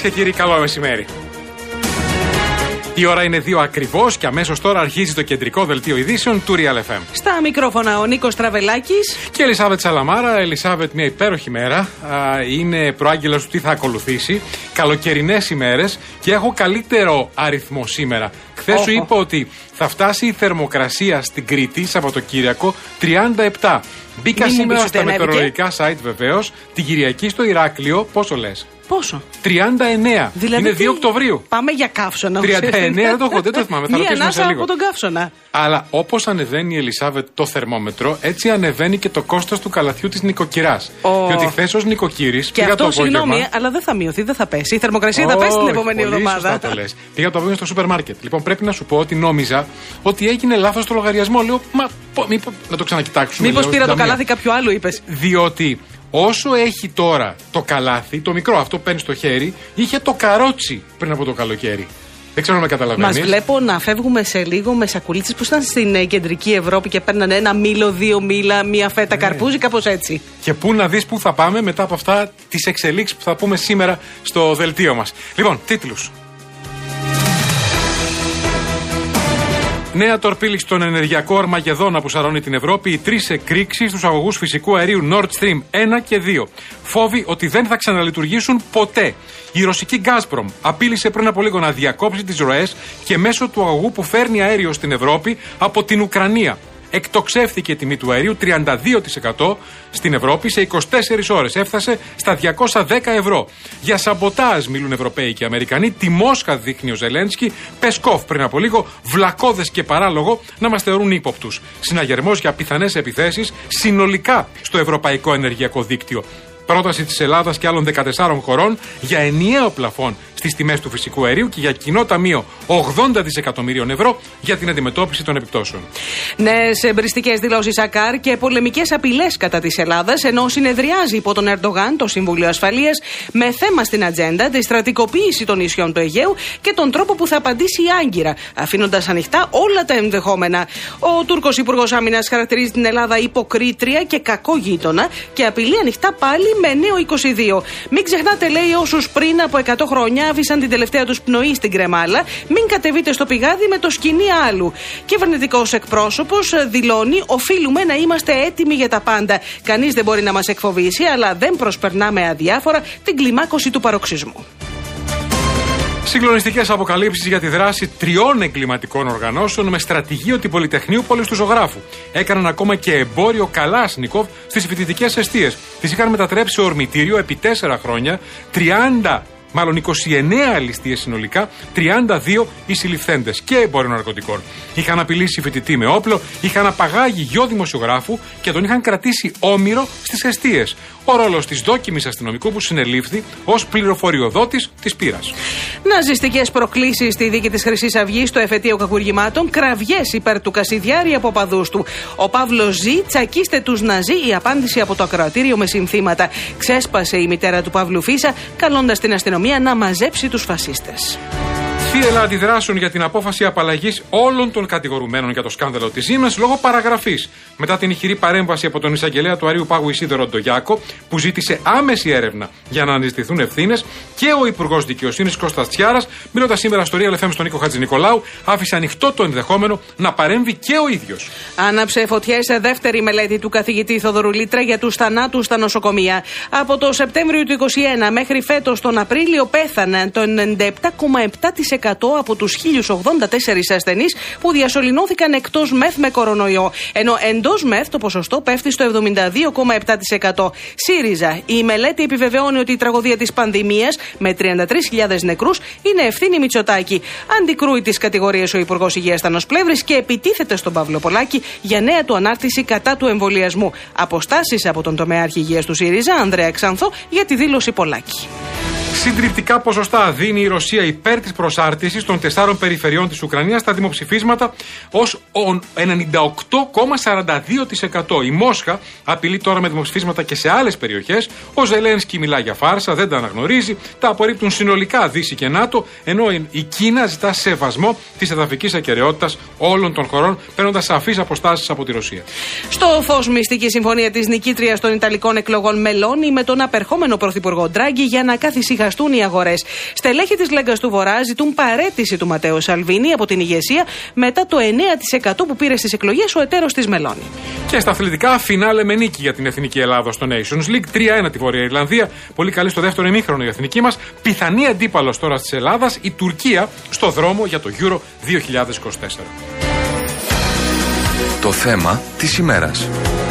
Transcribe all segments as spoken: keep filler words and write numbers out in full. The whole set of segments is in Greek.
και κύριοι, καλό μεσημέρι. Η ώρα είναι δύο ακριβώς και αμέσως τώρα αρχίζει το κεντρικό δελτίο ειδήσεων του Real εφ εμ. Στα μικρόφωνα ο Νίκος Τραβελάκης και η Ελισάβετ Σαλαμάρα. Ελισάβετ, μια υπέροχη μέρα. Είναι προάγγελος του τι θα ακολουθήσει. Καλοκαιρινές ημέρες και έχω καλύτερο αριθμό σήμερα. Χθες σου είπα ότι θα φτάσει η θερμοκρασία στην Κρήτη Σαββατοκύριακο τριάντα επτά. Μπήκα Μην σήμερα στα μετεωρολογικά site βεβαίως. Την Κυριακή στο Ηράκλειο, πόσο λες? Πόσο? τριάντα εννέα. Δηλαδή είναι δύο Οκτωβρίου. Πάμε για καύσωνα. τριάντα εννέα δεν το έχω, δεν το θυμάμαι. Θα ρωτήσουμε σε λίγο. Από τον καύσωνα. Αλλά όπως ανεβαίνει η Ελισάβετ το θερμόμετρο, έτσι ανεβαίνει και το κόστος του καλαθιού της νοικοκυράς. Oh. Διότι χθες ως νοικοκύρης και πήγα αυτό, το απόγευμα. Συγγνώμη, αλλά δεν θα μειωθεί, δεν θα πέσει. Η θερμοκρασία oh, θα πέσει την επόμενη πολύ εβδομάδα. Σωστά το λες. Πήγα το απόγευμα στο σούπερ μάρκετ. Λοιπόν, πρέπει να σου πω ότι νόμιζα ότι έγινε λάθος το λογαριασμό. Λέω, μα μήπως να το ξανακοιτάξουμε. Μήπως πήρα το καλάθι κάποιου άλλου, είπες? Διότι όσο έχει τώρα το καλάθι, το μικρό αυτό που παίρνει στο χέρι, είχε το καρότσι πριν από το καλοκαίρι. Δεν ξέρω αν με καταλαβαίνεις. Μας βλέπω να φεύγουμε σε λίγο με σακουλίτσες που ήταν στην κεντρική Ευρώπη και παίρνανε ένα μήλο, δύο μήλα, μία φέτα καρπούζι, κάπως έτσι. Και πού να δεις πού θα πάμε μετά από αυτά τις εξελίξεις που θα πούμε σήμερα στο δελτίο μας. Λοιπόν, τίτλους. Νέα τορπίλη στον ενεργειακό αρμαγεδόνα που σαρώνει την Ευρώπη, οι τρεις εκρήξεις στους αγωγούς φυσικού αερίου Nord Stream ένα και δύο. Φόβοι ότι δεν θα ξαναλειτουργήσουν ποτέ. Η ρωσική Gazprom απείλησε πριν από λίγο να διακόψει τις ροές και μέσω του αγωγού που φέρνει αέριο στην Ευρώπη από την Ουκρανία. Εκτοξεύθηκε η τιμή του αερίου τριάντα δύο τοις εκατό στην Ευρώπη σε είκοσι τέσσερις ώρες. Έφτασε στα διακόσια δέκα ευρώ. Για σαμποτάζ μιλούν Ευρωπαίοι και Αμερικανοί. Τη Μόσχα δείχνει ο Ζελένσκι. Πεσκόφ πριν από λίγο. Βλακώδες και παράλογο να μας θεωρούν ύποπτους. Συναγερμός για πιθανές επιθέσεις συνολικά στο ευρωπαϊκό ενεργειακό δίκτυο. Πρόταση της Ελλάδας και άλλων δεκατεσσάρων χωρών για ενιαίο πλαφόν στις τιμές του φυσικού αερίου και για κοινό ταμείο ογδόντα δισεκατομμυρίων ευρώ για την αντιμετώπιση των επιπτώσεων. Νέες εμπριστικές δηλώσεις ΑΚΑΡ και πολεμικές απειλές κατά της Ελλάδας, ενώ συνεδριάζει υπό τον Ερντογάν το Συμβούλιο Ασφαλείας με θέμα στην ατζέντα τη στρατικοποίηση των νησιών του Αιγαίου και τον τρόπο που θα απαντήσει η Άγκυρα, αφήνοντας ανοιχτά όλα τα ενδεχόμενα. Ο Τούρκος Υπουργός Άμυνας χαρακτηρίζει την Ελλάδα υποκρίτρια και κακό γείτονα και απειλεί ανοιχτά πάλι με νέο είκοσι δύο. Μην ξεχνάτε, λέει, όσους πριν από εκατό χρόνια άφησαν την τελευταία τους πνοή στην κρεμάλα, μην κατεβείτε στο πηγάδι με το σκοινί άλλου. Κυβερνητικός εκπρόσωπος δηλώνει: οφείλουμε να είμαστε έτοιμοι για τα πάντα. Κανείς δεν μπορεί να μας εκφοβήσει, αλλά δεν προσπερνάμε αδιάφορα την κλιμάκωση του παροξισμού. Συγκλονιστικές αποκαλύψεις για τη δράση τριών εγκληματικών οργανώσεων με στρατηγείο του Πολυτεχνείου Πόλης του Ζωγράφου. Έκαναν ακόμα και εμπόριο Καλάσνικοφ στις φοιτητικές εστίες. Τις είχαν μετατρέψει σε ορμητήριο επί τέσσερα χρόνια, τριάντα, μάλλον είκοσι εννέα ληστείες συνολικά, τριάντα δύο οι συλληφθέντες και εμπόριο ναρκωτικών. Είχαν απειλήσει φοιτητή με όπλο, είχαν απαγάγει γιο δημοσιογράφου και τον είχαν κρατήσει όμηρο στις εστίες. Ο ρόλος της δόκιμης αστυνομικού που συνελήφθη ως πληροφοριοδότης της πύρας. Ναζιστικές προκλήσεις στη δίκη της Χρυσής Αυγής στο εφετείο κακουργημάτων, κραυγές υπέρ του Κασιδιάρη από παδούς του. Ο Παύλος ζει, τσακίστε τους Ναζί, η απάντηση από το ακροατήριο με συνθήματα. Ξέσπασε η μητέρα του Παύλου Φίσα, καλώντας την αστυνομία να μαζέψει τους φασίστες. Θύελλα αντιδράσεων για την απόφαση απαλλαγής όλων των κατηγορουμένων για το σκάνδαλο της Siemens λόγω παραγραφής. Μετά την ηχηρή παρέμβαση από τον εισαγγελέα του Αριού Πάγου Ισίδωρο Ντογιάκο, που ζήτησε άμεση έρευνα για να αναζητηθούν ευθύνες, και ο Υπουργός Δικαιοσύνης Κώστας Τσιάρας, μιλώντας σήμερα στο Real εφ εμ στον Νίκο Χατζηνικολάου, άφησε ανοιχτό το ενδεχόμενο να παρέμβει και ο ίδιος. Άναψε φωτιές σε δεύτερη μελέτη του καθηγητή Θοδωρού Λίτρα για τους θανάτους στα νοσοκομεία. Από το Σεπτέμβριο του είκοσι ένα μέχρι φέτος τον Απρίλιο πέθαναν το ενενήντα επτά κόμμα επτά τοις εκατό από τους χίλιους ογδόντα τέσσερις ασθενείς που διασωληνώθηκαν εκτός μεθ με κορονοϊό. Ενώ εντός μεθ το ποσοστό πέφτει στο εβδομήντα δύο κόμμα επτά τοις εκατό. ΣΥΡΙΖΑ. Η μελέτη επιβεβαιώνει ότι η τραγωδία της πανδημίας με τριάντα τρεις χιλιάδες νεκρούς είναι ευθύνη Μητσοτάκη. Αντικρούει τις κατηγορίες ο Υπουργός Υγείας Στάνος Πλεύρης και επιτίθεται στον Παύλο Πολάκη για νέα του ανάρτηση κατά του εμβολιασμού. Αποστάσεις από τον τομέαρχη υγείας του ΣΥΡΙΖΑ, Ανδρέα Ξανθό, για τη δήλωση Πολάκη. Συντριπτικά ποσοστά δίνει η Ρωσία υπέρ της προσάρτησης των τεσσάρων περιφερειών της Ουκρανίας στα δημοψηφίσματα ως ενενήντα οκτώ κόμμα σαράντα δύο τοις εκατό. Η Μόσχα απειλεί τώρα με δημοψηφίσματα και σε άλλες περιοχές. Ο Ζελένσκι μιλά για φάρσα, δεν τα αναγνωρίζει. Τα απορρίπτουν συνολικά Δύση και ΝΑΤΟ, ενώ η Κίνα ζητά σεβασμό της εδαφικής ακεραιότητας όλων των χωρών, παίρνοντας σαφείς αποστάσεις από τη Ρωσία. Στο φως μυστική συμφωνία της νικήτριας των Ιταλικών εκλογών μελώνει με τον απερχόμενο πρωθυπουργό Ντράγκη για να καθησυχάσει ξεχαστούν οι αγορές. Στελέχη της Λέγκας του Βορρά ζητούν παραίτηση του Ματέο Σαλβίνη από την ηγεσία μετά το εννέα τοις εκατό που πήρε στις εκλογές ο εταίρος της Μελώνη. Και στα αθλητικά, φινάλε με νίκη για την εθνική Ελλάδα στο Nations League. τρία ένα τη Βόρεια Ιρλανδία. Πολύ καλή στο δεύτερο ημίχρονο η εθνική μας. Πιθανή αντίπαλος τώρα της Ελλάδας, η Τουρκία, στο δρόμο για το Euro δύο χιλιάδες είκοσι τέσσερα. Το θέμα της ημέρας.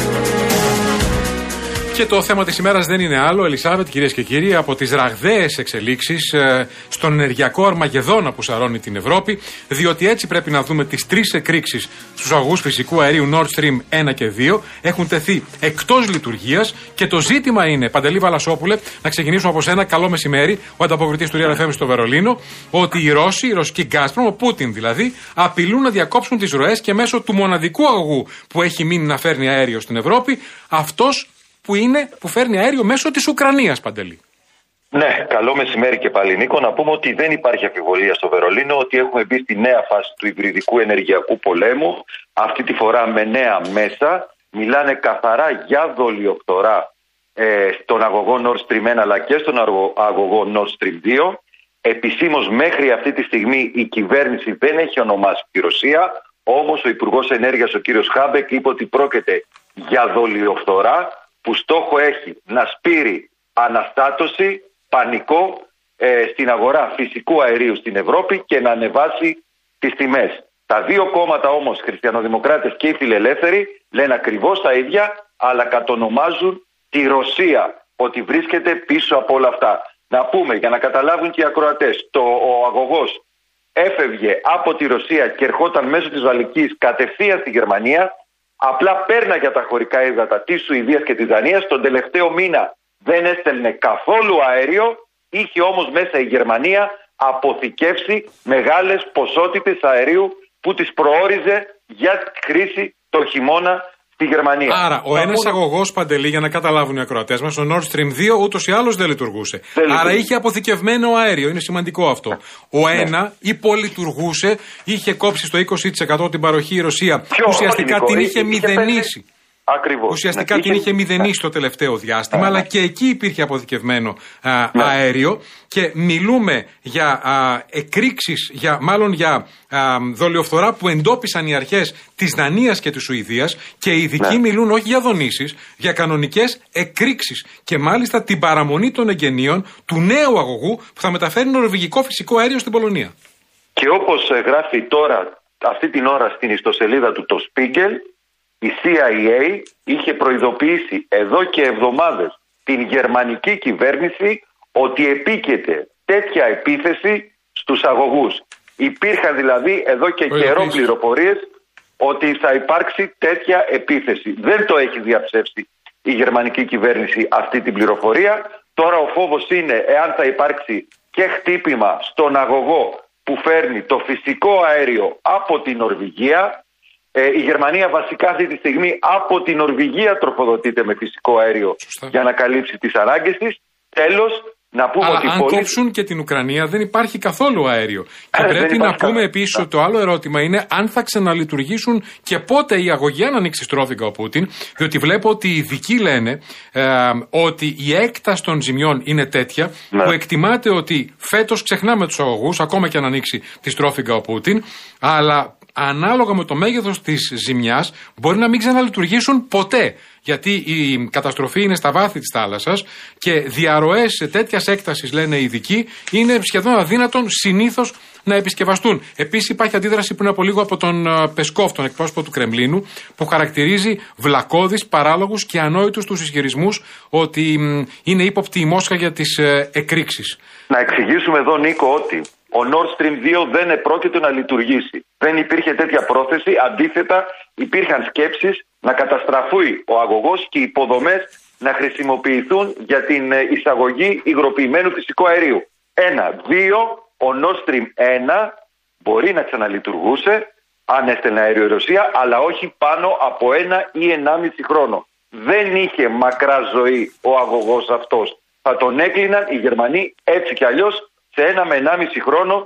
Και το θέμα της ημέρας δεν είναι άλλο, Ελισάβετ, κυρίες και κύριοι, από τις ραγδαίες εξελίξεις ε, στον ενεργειακό αρμαγεδόνα που σαρώνει την Ευρώπη, διότι έτσι πρέπει να δούμε τις τρεις εκρήξεις στους αγωγούς φυσικού αερίου Nord Stream ένα και δύο, έχουν τεθεί εκτός λειτουργίας και το ζήτημα είναι, Παντελή Βαλασόπουλε, να ξεκινήσουμε από σένα, καλό μεσημέρι, ο ανταποκριτής του Real εφ εμ στο Βερολίνο, ότι οι Ρώσοι, η ρωσική Gazprom, ο Πούτιν δηλαδή, απειλούν να διακόψουν τις ροές και μέσω του μοναδικού αγωγού που έχει μείνει να φέρνει αέριο στην Ευρώπη, αυτός που είναι, που φέρνει αέριο μέσω της Ουκρανίας, Παντελή. Ναι, καλό μεσημέρι και πάλι, Νίκο. Να πούμε ότι δεν υπάρχει αμφιβολία στο Βερολίνο ότι έχουμε μπει στη νέα φάση του υβριδικού ενεργειακού πολέμου. Αυτή τη φορά με νέα μέσα. Μιλάνε καθαρά για δολιοφθορά ε, στον αγωγό Nord Stream ένα αλλά και στον αγωγό Nord Stream δύο. Επισήμως μέχρι αυτή τη στιγμή η κυβέρνηση δεν έχει ονομάσει τη Ρωσία. Όμως ο Υπουργός Ενέργειας, ο κύριος Χάμπεκ, είπε ότι πρόκειται για δολιοφθορά, που στόχο έχει να σπείρει αναστάτωση, πανικό ε, στην αγορά φυσικού αερίου στην Ευρώπη και να ανεβάσει τις τιμές. Τα δύο κόμματα όμως, χριστιανοδημοκράτες και οι φιλελεύθεροι, λένε ακριβώς τα ίδια, αλλά κατονομάζουν τη Ρωσία ότι βρίσκεται πίσω από όλα αυτά. Να πούμε, για να καταλάβουν και οι ακροατές, το, ο αγωγός έφευγε από τη Ρωσία και ερχόταν μέσω της Βαλτικής κατευθείαν στη Γερμανία. Απλά πέρναγε τα χωρικά ύδατα της Σουηδίας και της Δανίας. Τον τελευταίο μήνα δεν έστελνε καθόλου αέριο. Είχε όμως μέσα η Γερμανία αποθηκεύσει μεγάλες ποσότητες αερίου που τις προόριζε για χρήση το χειμώνα στη Γερμανία. Άρα, ο ένας αγωγός, Παντελή, για να καταλάβουν οι ακροατές μας, ο Nord Stream δύο ούτως ή άλλως δεν λειτουργούσε. Δεν Άρα λειτουργούσε. Είχε αποθηκευμένο αέριο. Είναι σημαντικό αυτό. Ο ένα ναι. υπολειτουργούσε, είχε κόψει στο είκοσι τοις εκατό την παροχή η Ρωσία. Ποιο, ουσιαστικά την είχε, είχε μηδενίσει. Ακριβώς. Ουσιαστικά ναι, την είχε μηδενίσει ναι. το τελευταίο διάστημα, ναι. αλλά και εκεί υπήρχε αποθηκευμένο α, ναι. αέριο και μιλούμε για α, εκρήξεις, για, μάλλον για α, δολιοφθορά που εντόπισαν οι αρχές της Δανίας και της Σουηδίας και οι ειδικοί ναι. μιλούν όχι για δονήσεις, για κανονικές εκρήξεις και μάλιστα την παραμονή των εγγενείων του νέου αγωγού που θα μεταφέρει νορβηγικό φυσικό αέριο στην Πολωνία. Και όπως γράφει τώρα αυτή την ώρα στην ιστοσελίδα του το Spiegel, η σι άι έι είχε προειδοποιήσει εδώ και εβδομάδες την γερμανική κυβέρνηση ότι επίκειται τέτοια επίθεση στους αγωγούς. Υπήρχαν δηλαδή εδώ και καιρό πληροφορίες ότι θα υπάρξει τέτοια επίθεση. Δεν το έχει διαψεύσει η γερμανική κυβέρνηση αυτή την πληροφορία. Τώρα ο φόβος είναι εάν θα υπάρξει και χτύπημα στον αγωγό που φέρνει το φυσικό αέριο από την Νορβηγία. Ε, η Γερμανία βασικά αυτή τη στιγμή από την Νορβηγία τροφοδοτείται με φυσικό αέριο. Σωστά. Για να καλύψει τις ανάγκες της. Τέλος, να πούμε Αλλά ότι αν πολύ... κόψουν και την Ουκρανία δεν υπάρχει καθόλου αέριο. Και ε, πρέπει να πούμε επίσης ότι το άλλο ερώτημα είναι αν θα ξαναλειτουργήσουν και πότε η αγωγή αν ανοίξει στρόφιγγα ο Πούτιν. Διότι βλέπω ότι οι ειδικοί λένε ε, ότι η έκταση των ζημιών είναι τέτοια ναι. που εκτιμάται ότι φέτος ξεχνάμε τους αγωγούς ακόμα και αν ανοίξει τη στρόφιγγα ο Πούτιν. Αλλά ανάλογα με το μέγεθος της ζημιάς μπορεί να μην ξαναλειτουργήσουν ποτέ. Γιατί η καταστροφή είναι στα βάθη της θάλασσας και διαρροές σε τέτοιας έκτασης, λένε οι ειδικοί, είναι σχεδόν αδύνατον συνήθως να επισκευαστούν. Επίσης υπάρχει αντίδραση πριν από λίγο από τον Πεσκόφ, τον εκπρόσωπο του Κρεμλίνου, που χαρακτηρίζει βλακώδεις, παράλογους και ανόητους τους ισχυρισμούς ότι είναι ύποπτη η Μόσχα για τις εκρήξεις. Να εξηγήσουμε εδώ, Νίκο, ότι ο Nord Stream δύο δεν επρόκειτο να λειτουργήσει. Δεν υπήρχε τέτοια πρόθεση, αντίθετα υπήρχαν σκέψεις να καταστραφεί ο αγωγός και οι υποδομές να χρησιμοποιηθούν για την εισαγωγή υγροποιημένου φυσικού αερίου. Ένα. Δύο, ο Nord Stream ένα μπορεί να ξαναλειτουργούσε αν έστελνε αέριο η Ρωσία, αλλά όχι πάνω από ένα ή ενάμιση χρόνο. Δεν είχε μακρά ζωή ο αγωγός αυτός. Θα τον έκλειναν οι Γερμανοί έτσι κι αλλιώς σε ένα με ενάμιση χρόνο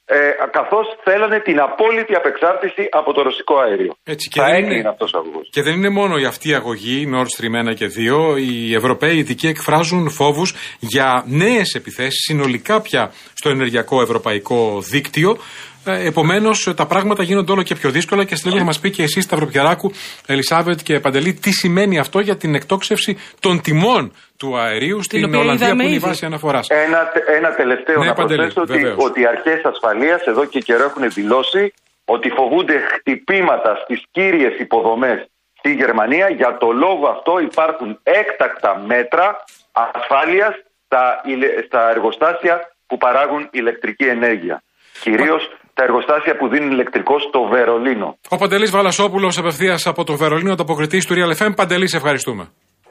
ε, καθώς θέλανε την απόλυτη απεξάρτηση από το ρωσικό αέριο. Έτσι, και, θα δεν είναι είναι, αυτός ο αγωγός. Και δεν είναι μόνο η αυτή η αγωγή Nord Stream ένα και δύο. Οι Ευρωπαίοι ειδικοί εκφράζουν φόβους για νέες επιθέσεις συνολικά πια στο ενεργειακό ευρωπαϊκό δίκτυο. Επομένως, τα πράγματα γίνονται όλο και πιο δύσκολα και στη να μας πει και εσείς, Σταυροπιαράκου, Ελισάβετ και Παντελή, τι σημαίνει αυτό για την εκτόξευση των τιμών του αερίου στην Ολλανδία που είναι η βάση αναφοράς. Ένα, ένα τελευταίο ναι, να Παντελή, προσθέσω ότι, ότι οι αρχές ασφαλείας εδώ και καιρό έχουν δηλώσει ότι φοβούνται χτυπήματα στις κύριες υποδομές στη Γερμανία. Για το λόγο αυτό υπάρχουν έκτακτα μέτρα ασφάλειας στα, στα εργοστάσια που παράγουν ηλεκτρική ενέργεια. Κυρίως τα εργοστάσια που δίνουν ηλεκτρικό στο Βερολίνο. Ο Παντελής Βαλασόπουλος, απευθείας από το Βερολίνο, ανταποκριτής του Real εφ εμ. Παντελή, σε ευχαριστούμε.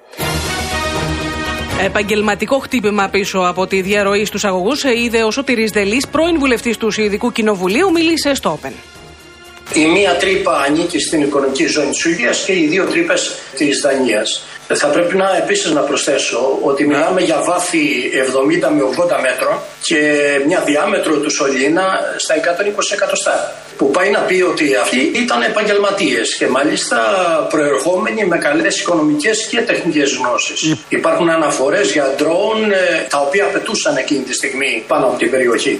Επαγγελματικό χτύπημα πίσω από τη διαρροή στους αγωγούς είδε ο Σωτήρης Δελής, πρώην βουλευτής του Σουηδικού Κοινοβουλίου, μίλησε στο Open. Η μία τρύπα ανήκει στην οικονομική ζώνη της Σουηδίας και οι δύο τρύπες της Δανίας. Θα πρέπει να επίσης να προσθέσω ότι μιλάμε για βάθη εβδομήντα με ογδόντα μέτρων και μια διάμετρο του σωλήνα στα εκατόν είκοσι εκατοστά. Που πάει να πει ότι αυτοί ήταν επαγγελματίες και μάλιστα προερχόμενοι με καλές οικονομικές και τεχνικές γνώσεις. Υπάρχουν αναφορές για ντρόουν τα οποία πετούσαν εκείνη τη στιγμή πάνω από την περιοχή.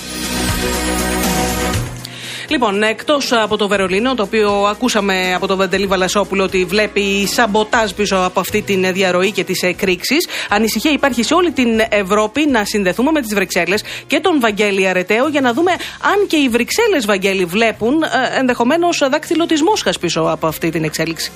Λοιπόν, εκτός από το Βερολίνο, το οποίο ακούσαμε από τον Παντελή Βαλασόπουλο ότι βλέπει σαμποτάζ πίσω από αυτή τη διαρροή και τις εκρήξεις, ανησυχία υπάρχει σε όλη την Ευρώπη να συνδεθούμε με τις Βρυξέλλες και τον Βαγγέλη Αρεταίο για να δούμε αν και οι Βρυξέλλες, Βαγγέλη, βλέπουν ενδεχομένως δάκτυλο της Μόσχας πίσω από αυτή την εξέλιξη.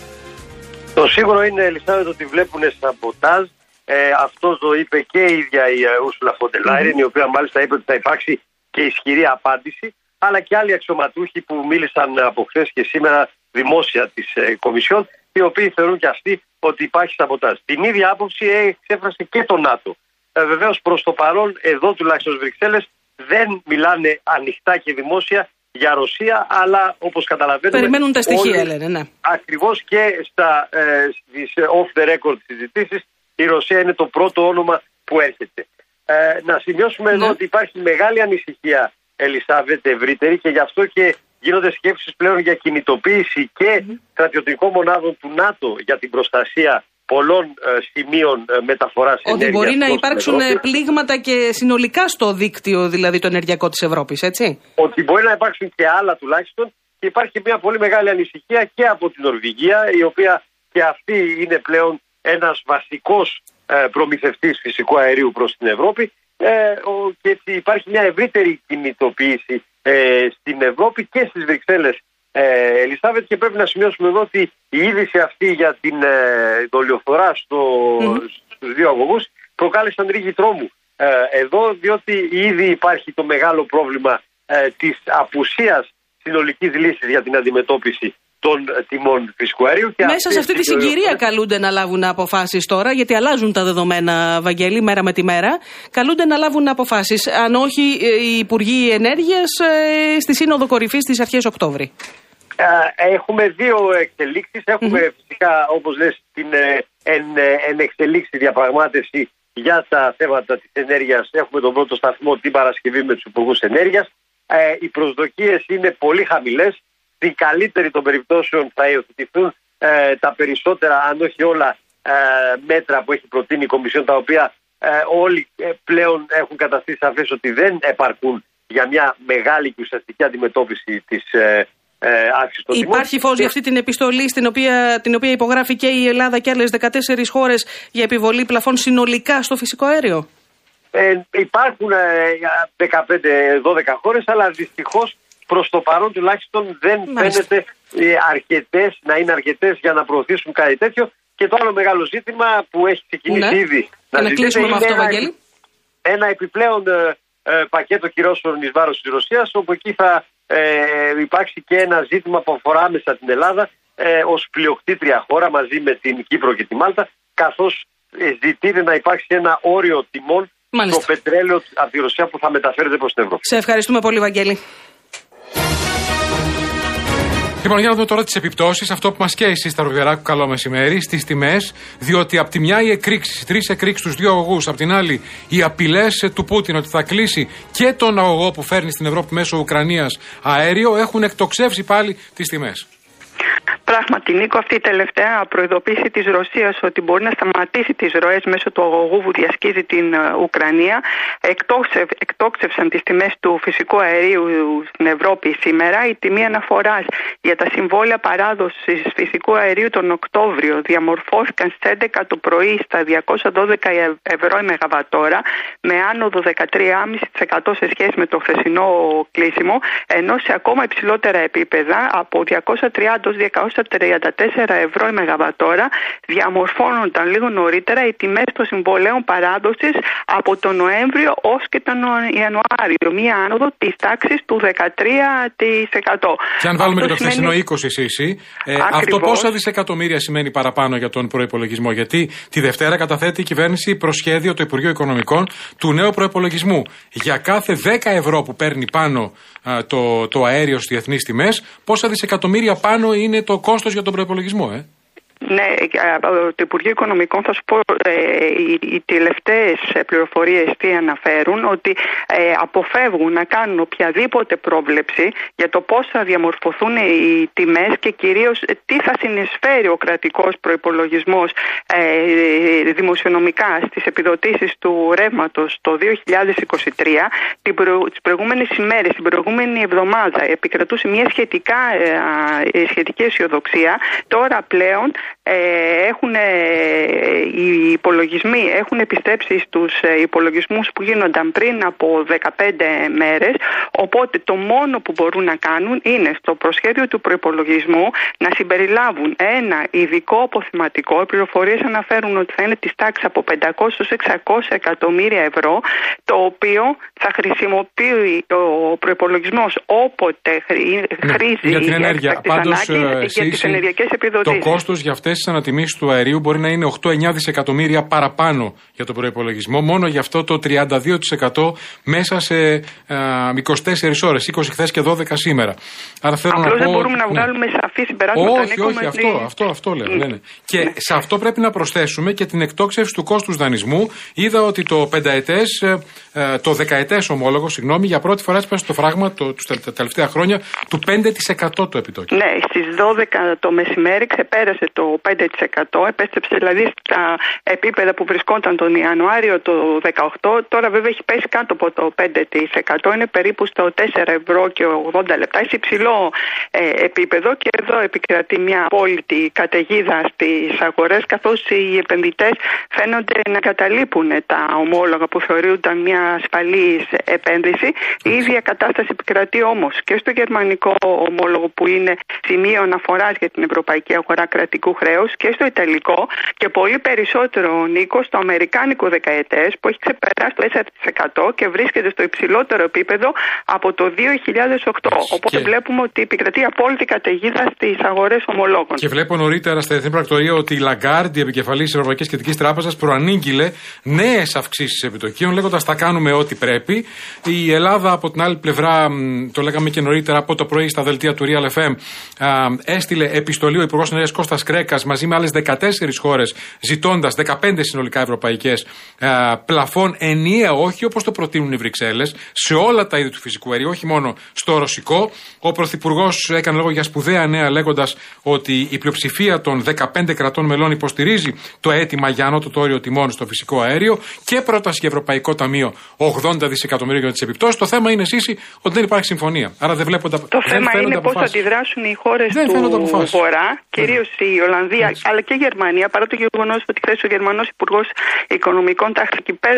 Το σίγουρο είναι, Ελισάβετ, ότι βλέπουν σαμποτάζ. Ε, αυτό το είπε και η ίδια η Ούρσουλα φον ντερ Λάιεν, mm-hmm. η οποία μάλιστα είπε ότι θα υπάρξει και ισχυρή απάντηση. Αλλά και άλλοι αξιωματούχοι που μίλησαν από χθες και σήμερα δημόσια της ε, Κομισιόν, οι οποίοι θεωρούν και αυτοί ότι υπάρχει σαμποτάζ. Την ίδια άποψη εξέφρασε και το ΝΑΤΟ. Ε, βεβαίως προς το παρόν, εδώ τουλάχιστον στις Βρυξέλλες, δεν μιλάνε ανοιχτά και δημόσια για Ρωσία, αλλά όπως καταλαβαίνουμε. Περιμένουν τα στοιχεία, όλοι, λένε, ναι. Ακριβώς και στα ε, στις off the record συζητήσεις, η Ρωσία είναι το πρώτο όνομα που έρχεται. Ε, να σημειώσουμε ναι. εδώ ότι υπάρχει μεγάλη ανησυχία, Ελισάβετ, ευρύτερη, και γι' αυτό και γίνονται σκέψεις πλέον για κινητοποίηση και mm-hmm. στρατιωτικών μονάδων του ΝΑΤΟ για την προστασία πολλών ε, σημείων ε, μεταφοράς ενέργειας. Ότι μπορεί να υπάρξουν πλήγματα και συνολικά στο δίκτυο, δηλαδή το ενεργειακό της Ευρώπης, έτσι. Ότι μπορεί να υπάρξουν και άλλα τουλάχιστον, και υπάρχει μια πολύ μεγάλη ανησυχία και από την Νορβηγία, η οποία και αυτή είναι πλέον ένας βασικός ε, προμηθευτής φυσικού αερίου προς την Ευρώπη. Ε, ο, και υπάρχει μια ευρύτερη κινητοποίηση ε, στην Ευρώπη και στις Βρυξέλλες, ε, Ελισάβετ, και πρέπει να σημειώσουμε εδώ ότι η είδηση αυτή για την ε, δολιοφορά στο, mm-hmm. στους δύο αγωγούς προκάλεσαν ρίγη τρόμου ε, εδώ, διότι ήδη υπάρχει το μεγάλο πρόβλημα ε, της απουσίας συνολικής λύσης για την αντιμετώπιση των τιμών φυσικού αερίου. Και μέσα σε αυτή τη συγκυρία καλούνται να λάβουν αποφάσεις τώρα, γιατί αλλάζουν τα δεδομένα, Βαγγέλη, μέρα με τη μέρα. Καλούνται να λάβουν αποφάσεις, αν όχι οι Υπουργοί Ενέργειας, στη Σύνοδο Κορυφής στις αρχές Οκτώβρη. Έχουμε δύο εξελίξεις. Έχουμε mm-hmm. φυσικά, όπως λες, την εν, εν εξελίξη διαπραγμάτευση για τα θέματα της ενέργειας. Έχουμε τον πρώτο σταθμό την Παρασκευή με τους Υπουργούς Ενέργειας. Οι προσδοκίες είναι πολύ χαμηλές. Στην καλύτερη των περιπτώσεων θα υιοθετηθούν ε, τα περισσότερα, αν όχι όλα, ε, μέτρα που έχει προτείνει η Κομισιόν, τα οποία ε, όλοι ε, πλέον έχουν καταστήσει σαφές ότι δεν επαρκούν για μια μεγάλη και ουσιαστική αντιμετώπιση της ε, ε, αύξησης των τιμών. Υπάρχει φως για αυτή την επιστολή, στην οποία, την οποία υπογράφει και η Ελλάδα και άλλες δεκατέσσερις χώρες για επιβολή πλαφών συνολικά στο φυσικό αέριο. Ε, υπάρχουν ε, δεκαπέντε δώδεκα χώρες, αλλά δυστυχώς προς το παρόν τουλάχιστον δεν Μάλιστα. φαίνεται ε, αρκετές, να είναι αρκετές για να προωθήσουν κάτι τέτοιο. Και το άλλο μεγάλο ζήτημα που έχει ξεκινήσει ναι. ήδη να, να κλείσουμε με αυτό, ένα, Βαγγέλη. Ένα επιπλέον ε, ε, πακέτο κυρώσεων εις βάρος της Ρωσίας, όπου εκεί θα ε, υπάρξει και ένα ζήτημα που αφορά άμεσα την Ελλάδα ε, ως πλειοκτήτρια χώρα μαζί με την Κύπρο και τη Μάλτα, καθώς ε, ζητείται να υπάρξει ένα όριο τιμών Μάλιστα. στο πετρέλαιο από τη Ρωσία που θα μεταφέρεται προς την Ευρώπη. Σε ευχαριστούμε πολύ, Βαγγέλη. Λοιπόν, για να δούμε τώρα τις επιπτώσεις, αυτό που μας καίει στα Ρουβιεράκου, καλό μεσημέρι, στις τιμές, διότι από τη μια οι εκρήξεις, οι τρεις εκρήξεις στους δύο αγωγούς, από την άλλη οι απειλές του Πούτιν ότι θα κλείσει και τον αγωγό που φέρνει στην Ευρώπη μέσω Ουκρανίας αέριο, έχουν εκτοξεύσει πάλι τις τιμές. Πράγματι, Νίκο, αυτή η τελευταία προειδοποίηση της Ρωσίας ότι μπορεί να σταματήσει τις ροές μέσω του αγωγού που διασχίζει την Ουκρανία εκτόξευ, εκτόξευσαν τις τιμές του φυσικού αερίου στην Ευρώπη σήμερα. Η τιμή αναφοράς για τα συμβόλαια παράδοσης φυσικού αερίου τον Οκτώβριο διαμορφώθηκαν στις έντεκα το πρωί στα διακόσια δώδεκα ευρώ η μεγαβατόρα, με άνοδο δεκατρία κόμμα πέντε τοις εκατό σε σχέση με το χθεσινό κλείσιμο, ενώ σε ακόμα υψηλότερα επίπεδα από διακόσια τριάντα έως διακόσια τριάντα τέσσερα ευρώ η μεγαβατόρα διαμορφώνονταν λίγο νωρίτερα οι τιμές των συμβολέων παράδοσης από τον Νοέμβριο ως και τον Ιανουάριο, μία άνοδο της τάξης του δεκατρία τοις εκατό. Και αν βάλουμε και το χθεσινό είκοσι σύσι, ε, αυτό πόσα δισεκατομμύρια σημαίνει παραπάνω για τον προϋπολογισμό? Γιατί τη Δευτέρα καταθέτει η κυβέρνηση προσχέδιο, το Υπουργείο Οικονομικών, του νέου προϋπολογισμού. Για κάθε δέκα ευρώ που παίρνει πάνω α, το, το αέριο στις διεθνείς τιμές, πόσα δισεκατομμύρια πάνω είναι το κόστος για τον προϋπολογισμό, ε? Ναι, το Υπουργείο Οικονομικών, θα σου πω, ε, οι, οι τελευταίες πληροφορίες τι αναφέρουν, ότι ε, αποφεύγουν να κάνουν οποιαδήποτε πρόβλεψη για το πώς θα διαμορφωθούν οι τιμές και κυρίως τι θα συνεισφέρει ο κρατικός προϋπολογισμός ε, δημοσιονομικά στις επιδοτήσεις του ρεύματος το δύο χιλιάδες είκοσι τρία. Την προ, τις προηγούμενες ημέρες, την προηγούμενη εβδομάδα επικρατούσε μια σχετικά, ε, σχετική αισιοδοξία. Τώρα πλέον Ε, έχουν, ε, οι υπολογισμοί έχουν επιστρέψει στους ε, υπολογισμούς που γίνονταν πριν από δεκαπέντε μέρες, οπότε το μόνο που μπορούν να κάνουν είναι στο προσχέδιο του προϋπολογισμού να συμπεριλάβουν ένα ειδικό αποθεματικό. Οι πληροφορίες αναφέρουν ότι θα είναι της τάξης από πεντακόσια έως εξακόσια εκατομμύρια ευρώ, το οποίο θα χρησιμοποιεί ο προϋπολογισμός όποτε χρήζει για την ενέργεια. Πάντως, ανάγκες, για τις ενεργειακές επιδοτήσεις. Το κόστος για αυτές τις ανατιμήσεις του αερίου μπορεί να είναι οκτώ με εννιά δισεκατομμύρια παραπάνω για τον προϋπολογισμό, μόνο για αυτό το τριάντα δύο τοις εκατό μέσα σε α, είκοσι τέσσερις ώρες, είκοσι χθες και δώδεκα σήμερα. Άρα θέλω Απλώς να πω, δεν μπορούμε να βγάλουμε ναι. σαφή συμπεράσματα. Όχι, όχι, αυτό, αυτό, αυτό λένε. λένε. Και ναι. σε αυτό πρέπει να προσθέσουμε και την εκτόξευση του κόστους δανεισμού. Είδα ότι το πενταετές, το δεκαετές ομόλογο, συγγνώμη, για πρώτη φορά έσπασε το φράγμα το, τα τελευταία χρόνια του πέντε τοις εκατό το επιτόκιο. Ναι, στις δώδεκα το μεσημέρι ξεπέρασε το πέντε τοις εκατό, επέστρεψε δηλαδή στα επίπεδα που βρισκόταν τον Ιανουάριο το δεκαοκτώ. Τώρα βέβαια έχει πέσει κάτω από το πέντε τοις εκατό, είναι περίπου στο τέσσερα ευρώ και ογδόντα λεπτά. Έχει υψηλό ε, επίπεδο και εδώ επικρατεί μια απόλυτη καταιγίδα στις αγορές, καθώς οι επενδυτές φαίνονται να καταλείπουν τα ομόλογα που θεωρούνταν μια ασφαλής επένδυση. Η ίδια κατάσταση επικρατεί όμως και στο γερμανικό ομόλογο που είναι σημείο αναφοράς για την ευρωπαϊκή αγορά κρατικού χρέους και στο ιταλικό και πολύ περισσότερο, Νίκο, στο αμερικάνικο δεκαετές που έχει ξεπεράσει το τέσσερα τοις εκατό και βρίσκεται στο υψηλότερο επίπεδο από το δύο χιλιάδες οκτώ. Οπότε και... βλέπουμε ότι επικρατεί απόλυτη καταιγίδα στις αγορές ομολόγων. Και βλέπω νωρίτερα στα Διεθνή Πρακτορία ότι η Λαγκάρντ, η επικεφαλής της Ευρωπαϊκής Κεντρικής Τράπεζας, προανήγγειλε νέες αυξήσεις επιτοκίων, λέγοντας τα κάνουμε ό,τι πρέπει. Η Ελλάδα από την άλλη πλευρά, το λέγαμε και νωρίτερα από το πρωί στα δελτία του Real εφ εμ, έστειλε επιστολή ο Υπουργός Ενέργειας Κώστας Κρέκας μαζί με άλλες δεκατέσσερις χώρες, ζητώντας δεκαπέντε συνολικά ευρωπαϊκές πλαφών ενιαία, όχι όπως το προτείνουν οι Βρυξέλλες, σε όλα τα είδη του φυσικού αερίου, όχι μόνο στο ρωσικό. Ο Πρωθυπουργός έκανε λόγο για σπουδαία νέα, λέγοντας ότι η πλειοψηφία των δεκαπέντε κρατών μελών υποστηρίζει το αίτημα για ανώτατο όριο τιμών στο φυσικό αέριο και πρόταση για Ευρωπαϊκό Ταμείο ογδόντα δισεκατομμυρίων για τις επιπτώσεις. Το θέμα είναι, Σύση, ότι δεν υπάρχει συμφωνία. Άρα δεν βλέπω τα Το θέμα είναι πώς θα αντιδράσουν οι χώρες του Βορρά, κυρίως η Ολλανδία, mm. αλλά και η Γερμανία, παρά το γεγονός ότι χθες ο Γερμανός Υπουργός Οικονομικών τάχθηκε υπέρ,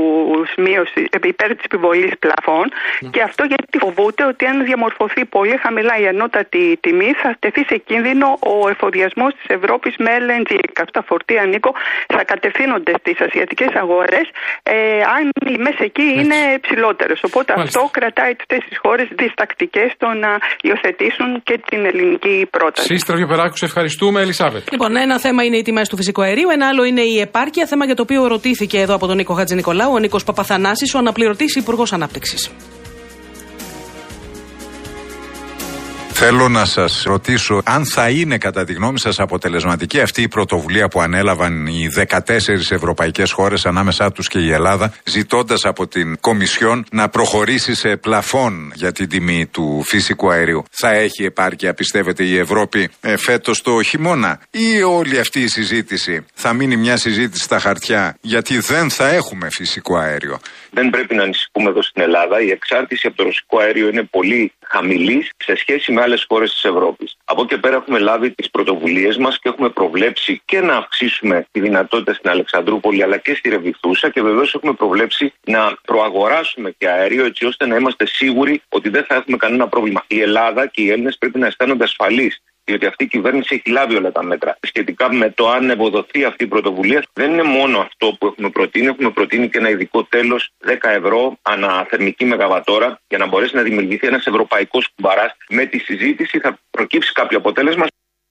υπέρ της επιβολής πλαφών mm. και αυτό γιατί φοβούται ότι αν διαμορφωθεί πολύ χαμηλά η ανώτατη τιμή θα τεθεί σε κίνδυνο ο εφοδιασμός της Ευρώπης με ελ εν τζι. Αυτά τα φορτία, Νίκο, θα κατευθύνονται στις ασιατικές αγορές ε, αν οι τιμές εκεί είναι ψηλότερες. Οπότε Μάλιστα. αυτό κρατάει αυτές τις χώρες διστακτικές στο να υιοθετήσουν και την ελληνική πρόταση. Σύστρα Βιοπεράκου, σε ευχαριστούμε, Ελισάβετ. Λοιπόν, ένα θέμα είναι οι τιμές του φυσικού αερίου, ένα άλλο είναι η επάρκεια, θέμα για το οποίο ρωτήθηκε εδώ από τον Νίκο Χατζηνικολάου, ο Νίκος Παπαθανάσης, ο αναπληρωτής Υπουργός Ανάπτυξης. Θέλω να σας ρωτήσω αν θα είναι κατά τη γνώμη σας αποτελεσματική αυτή η πρωτοβουλία που ανέλαβαν οι δεκατέσσερις ευρωπαϊκές χώρες, ανάμεσά τους και η Ελλάδα, ζητώντας από την Κομισιόν να προχωρήσει σε πλαφόν για την τιμή του φυσικού αερίου. Θα έχει επάρκεια, πιστεύετε, η Ευρώπη ε, φέτος το χειμώνα, ή όλη αυτή η συζήτηση θα μείνει μια συζήτηση στα χαρτιά, γιατί δεν θα έχουμε φυσικό αέριο? Δεν πρέπει να ανησυχούμε εδώ στην Ελλάδα. Η εξάρτηση από το ρωσικό αέριο είναι πολύ χαμηλή σε σχέση με άλλες χώρες της Ευρώπης. Από εκεί πέρα έχουμε λάβει τις πρωτοβουλίες μας και έχουμε προβλέψει και να αυξήσουμε τη δυνατότητα στην Αλεξανδρούπολη αλλά και στη Ρεβιθούσα, και βεβαίως έχουμε προβλέψει να προαγοράσουμε και αέριο, έτσι ώστε να είμαστε σίγουροι ότι δεν θα έχουμε κανένα πρόβλημα. Η Ελλάδα και οι Έλληνες πρέπει να αισθάνονται ασφαλείς, διότι αυτή η κυβέρνηση έχει λάβει όλα τα μέτρα. Σχετικά με το αν ευοδοθεί αυτή η πρωτοβουλία, δεν είναι μόνο αυτό που έχουμε προτείνει. Έχουμε προτείνει και ένα ειδικό τέλος δέκα ευρώ ανά θερμική μεγαβατόρα, για να μπορέσει να δημιουργηθεί ένας ευρωπαϊκός κουμπαράς. Με τη συζήτηση θα προκύψει κάποιο αποτέλεσμα.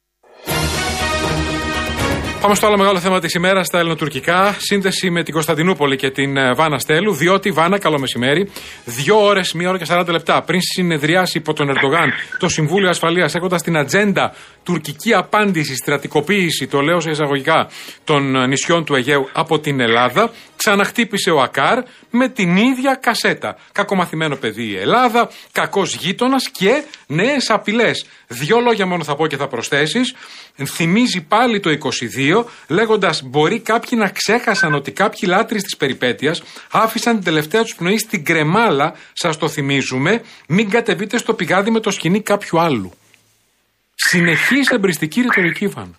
Πάμε στο άλλο μεγάλο θέμα της ημέρας, στα ελληνοτουρκικά. Σύνδεση με την Κωνσταντινούπολη και την Βάνα Στέλου. Διότι, Βάνα, καλό μεσημέρι. Δύο ώρες, μία ώρα και σαράντα λεπτά πριν συνεδριάσει υπό τον Ερντογάν το Συμβούλιο Ασφαλείας, έχοντας στην ατζέντα τουρκική απάντηση, στρατικοποίηση, το λέω σε εισαγωγικά, των νησιών του Αιγαίου από την Ελλάδα, ξαναχτύπησε ο Ακάρ με την ίδια κασέτα. Κακομαθημένο παιδί η Ελλάδα, κακός γείτονας και νέες απειλές. Δύο λόγια μόνο θα πω και θα προσθέσεις. Θυμίζει πάλι το είκοσι δύο, λέγοντας μπορεί κάποιοι να ξέχασαν ότι κάποιοι λάτρεις της περιπέτειας άφησαν την τελευταία τους πνοή στην κρεμάλα. Σας το θυμίζουμε. Μην κατεβείτε στο πηγάδι με το σκηνή κάποιου άλλου. Συνεχής εμπριστική ρητορική, Βάνα.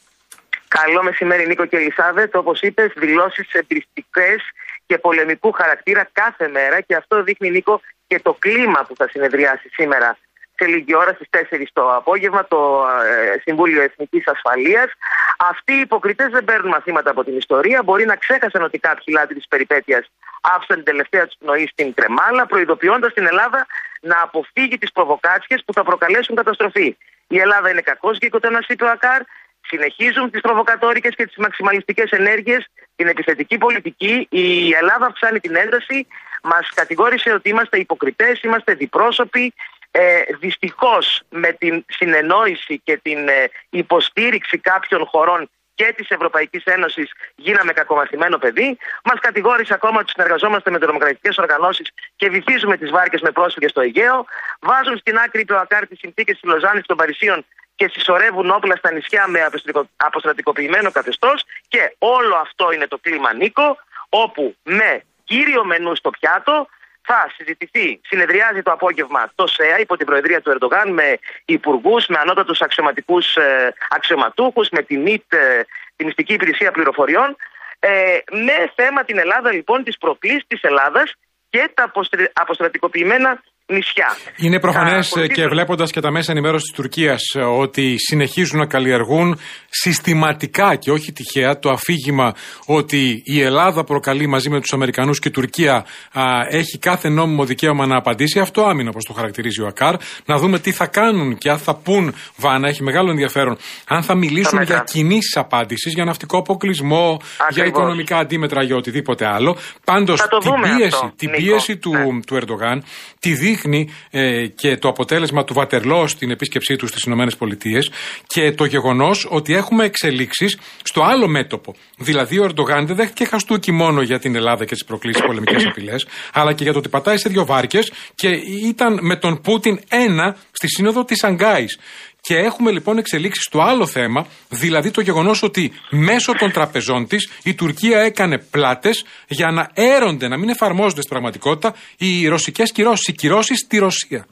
Καλό μεσημέρι, Νίκο και Ελισάβετ. Όπως είπες, δηλώσεις εμπριστικές και πολεμικού χαρακτήρα κάθε μέρα, και αυτό δείχνει, Νίκο, και το κλίμα που θα συνεδριάσει σήμερα σε λίγη ώρα στις τέσσερις το απόγευμα το ε, Συμβούλιο Εθνικής Ασφαλείας. Αυτοί οι υποκριτές δεν παίρνουν μαθήματα από την ιστορία. Μπορεί να ξέχασαν ότι κάποιοι λάτρεις της περιπέτειας άφησαν την τελευταία τους πνοή στην κρεμάλα, προειδοποιώντας την Ελλάδα να αποφύγει τις προβοκάτσιες που θα προκαλέσουν καταστροφή. Η Ελλάδα είναι κακός γείτονας, είπε ο Ακάρ. Συνεχίζουν τις προβοκατόρικες και τις μαξιμαλιστικές ενέργειες, την επιθετική πολιτική. Η Ελλάδα αυξάνει την ένταση. Μας κατηγόρησε ότι είμαστε υποκριτές, είμαστε διπρόσωποι. Ε, δυστυχώς με την συνεννόηση και την ε, υποστήριξη κάποιων χωρών και της Ευρωπαϊκής Ένωσης γίναμε κακομαθημένο παιδί. Μας κατηγόρησε ακόμα ότι συνεργαζόμαστε με τρομοκρατικές οργανώσεις και βυθίζουμε τις βάρκες με πρόσφυγες στο Αιγαίο. Βάζουν στην άκρη, είπε ο Ακάρ, τις συνθήκες της Λοζάνης των Παρισίων και συσσωρεύουν όπλα στα νησιά με αποστρατικοποιημένο καθεστώς. Και όλο αυτό είναι το κλίμα, Νίκο, όπου με κύριο μενού στο πιάτο θα συζητηθεί, συνεδριάζει το απόγευμα το ΣΕΑ υπό την προεδρία του Ερντογάν, με υπουργούς, με ανώτατους αξιωματικούς ε, αξιωματούχους, με την ΜΙΤ, ε, τη Μυστική Υπηρεσία Πληροφοριών, ε, με θέμα την Ελλάδα, λοιπόν, τις προκλήσεις της Ελλάδας και τα αποστρατικοποιημένα νησιά. Είναι προφανές και βλέποντας και τα μέσα ενημέρωσης της Τουρκίας ότι συνεχίζουν να καλλιεργούν συστηματικά και όχι τυχαία το αφήγημα ότι η Ελλάδα προκαλεί μαζί με τους Αμερικανούς και η Τουρκία α, έχει κάθε νόμιμο δικαίωμα να απαντήσει. Αυτό άμυνα, όπως το χαρακτηρίζει ο Ακάρ. Να δούμε τι θα κάνουν και αν θα πούν, Βάνα, έχει μεγάλο ενδιαφέρον, αν θα μιλήσουν για κινήσεις απάντησης, για ναυτικό αποκλεισμό, ακριβώς, για οικονομικά αντίμετρα, για οτιδήποτε άλλο. Πάντως την πίεση, αυτό, την πίεση του, ναι. του Ερντογάν τη δείχνει ε, και το αποτέλεσμα του Βατερλό στην επίσκεψή του στις Ηνωμένες Πολιτείες και το γεγονός ότι έχουμε εξελίξεις στο άλλο μέτωπο. Δηλαδή, ο Ερντογάν δεν δέχτηκε χαστούκι μόνο για την Ελλάδα και τις προκλήσεις πολεμικές απειλές, αλλά και για το ότι πατάει σε δύο βάρκες και ήταν με τον Πούτιν ένα στη σύνοδο της Σανγκάης. Και έχουμε λοιπόν εξελίξει στο άλλο θέμα, δηλαδή το γεγονός ότι μέσω των τραπεζών της η Τουρκία έκανε πλάτες για να έρονται, να μην εφαρμόζονται στην πραγματικότητα οι ρωσικές κυρώσεις, οι κυρώσεις στη Ρωσία.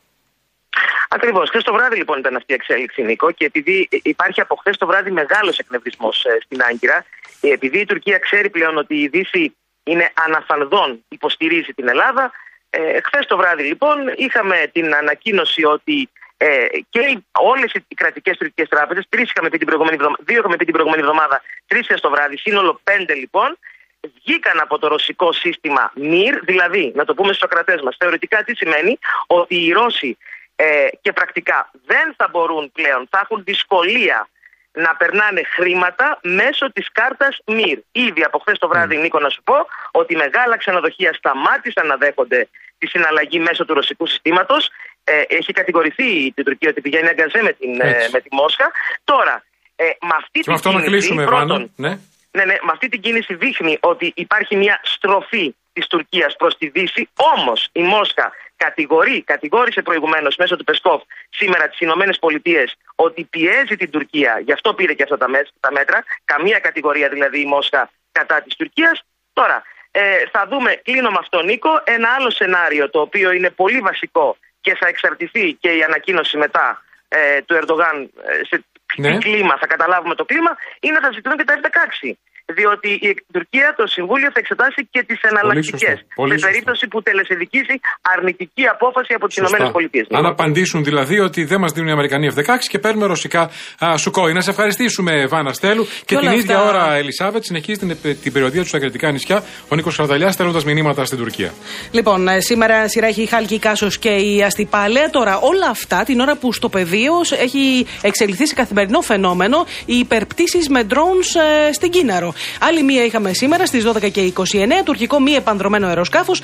Ακριβώς. Χθες το βράδυ λοιπόν ήταν αυτή η εξέλιξη, Νίκο, και επειδή υπάρχει από χθες το βράδυ μεγάλος εκνευρισμός ε, στην Άγκυρα, επειδή η Τουρκία ξέρει πλέον ότι η Δύση είναι αναφανδόν υποστηρίζει την Ελλάδα, ε, χθες το βράδυ λοιπόν είχαμε την ανακοίνωση ότι Ε, και όλες οι κρατικές τουρκικές τράπεζες, τρεις είχαμε πει την προηγούμενη εβδομάδα, δύο είχαμε πει την προηγούμενη εβδομάδα, τρεις το βράδυ, σύνολο πέντε λοιπόν, βγήκαν από το ρωσικό σύστημα μυρ, δηλαδή, να το πούμε στους ακρατές μας, θεωρητικά τι σημαίνει, ότι οι Ρώσοι ε, και πρακτικά δεν θα μπορούν πλέον, θα έχουν δυσκολία να περνάνε χρήματα μέσω της κάρτας μυρ. Ήδη από χθες το βράδυ, mm. Νίκο, να σου πω ότι μεγάλα ξενοδοχεία σταμάτησαν να δέχονται τη συναλλαγή μέσω του ρωσικού συστήματος. Ε, έχει κατηγορηθεί την Τουρκία ότι πηγαίνει αγκαζέ με, την, ε, με τη Μόσχα. Τώρα, ε, με αυτή την αυτό κίνηση. Να κλείσουμε, πρώτον, ναι. Ναι, ναι, με αυτή την κίνηση δείχνει ότι υπάρχει μια στροφή της Τουρκίας προς τη Δύση. Όμως η Μόσχα κατηγορεί, κατηγόρησε προηγουμένως μέσω του Πεσκόφ σήμερα τις Ηνωμένες Πολιτείες ότι πιέζει την Τουρκία. Γι' αυτό πήρε και αυτά τα μέτρα. Καμία κατηγορία δηλαδή η Μόσχα κατά της Τουρκίας. Τώρα, ε, θα δούμε, κλείνω με αυτό Νίκο, ένα άλλο σενάριο το οποίο είναι πολύ βασικό και θα εξαρτηθεί και η ανακοίνωση μετά ε, του Ερντογάν ε, σε ναι. τι κλίμα, θα καταλάβουμε το κλίμα, είναι θα ζητούν και τα εφ δεκαέξι. Διότι η Τουρκία, το Συμβούλιο θα εξετάσει και τις εναλλακτικές σε περίπτωση που τελεσεδικήσει αρνητική απόφαση από τις Ηνωμένες Πολιτείες. Αν απαντήσουν δηλαδή ότι δεν μας δίνουν οι Αμερικανοί εφ δεκαέξι και παίρνουμε ρωσικά Σουκόι. Να σε ευχαριστήσουμε, Βάνα Στέλου. Και, και την αυτά... ίδια ώρα, Ελισάβετ, συνεχίζει την, την περιοδία του στα κριτικά νησιά ο Νίκος Χαρδαλιάς στέλνοντας μηνύματα στην Τουρκία. Λοιπόν, σήμερα σειρά έχει η Χάλκη, Κάσος και η Αστυπάλαια. Τώρα, όλα αυτά την ώρα που στο πεδίο έχει εξελιχθεί σε καθημερινό φαινόμενο οι υπερπτήσεις με drones ε, στην Κίναρο. Άλλη μία είχαμε σήμερα στις δώδεκα και είκοσι εννέα, τουρκικό μη επανδρωμένο αεροσκάφος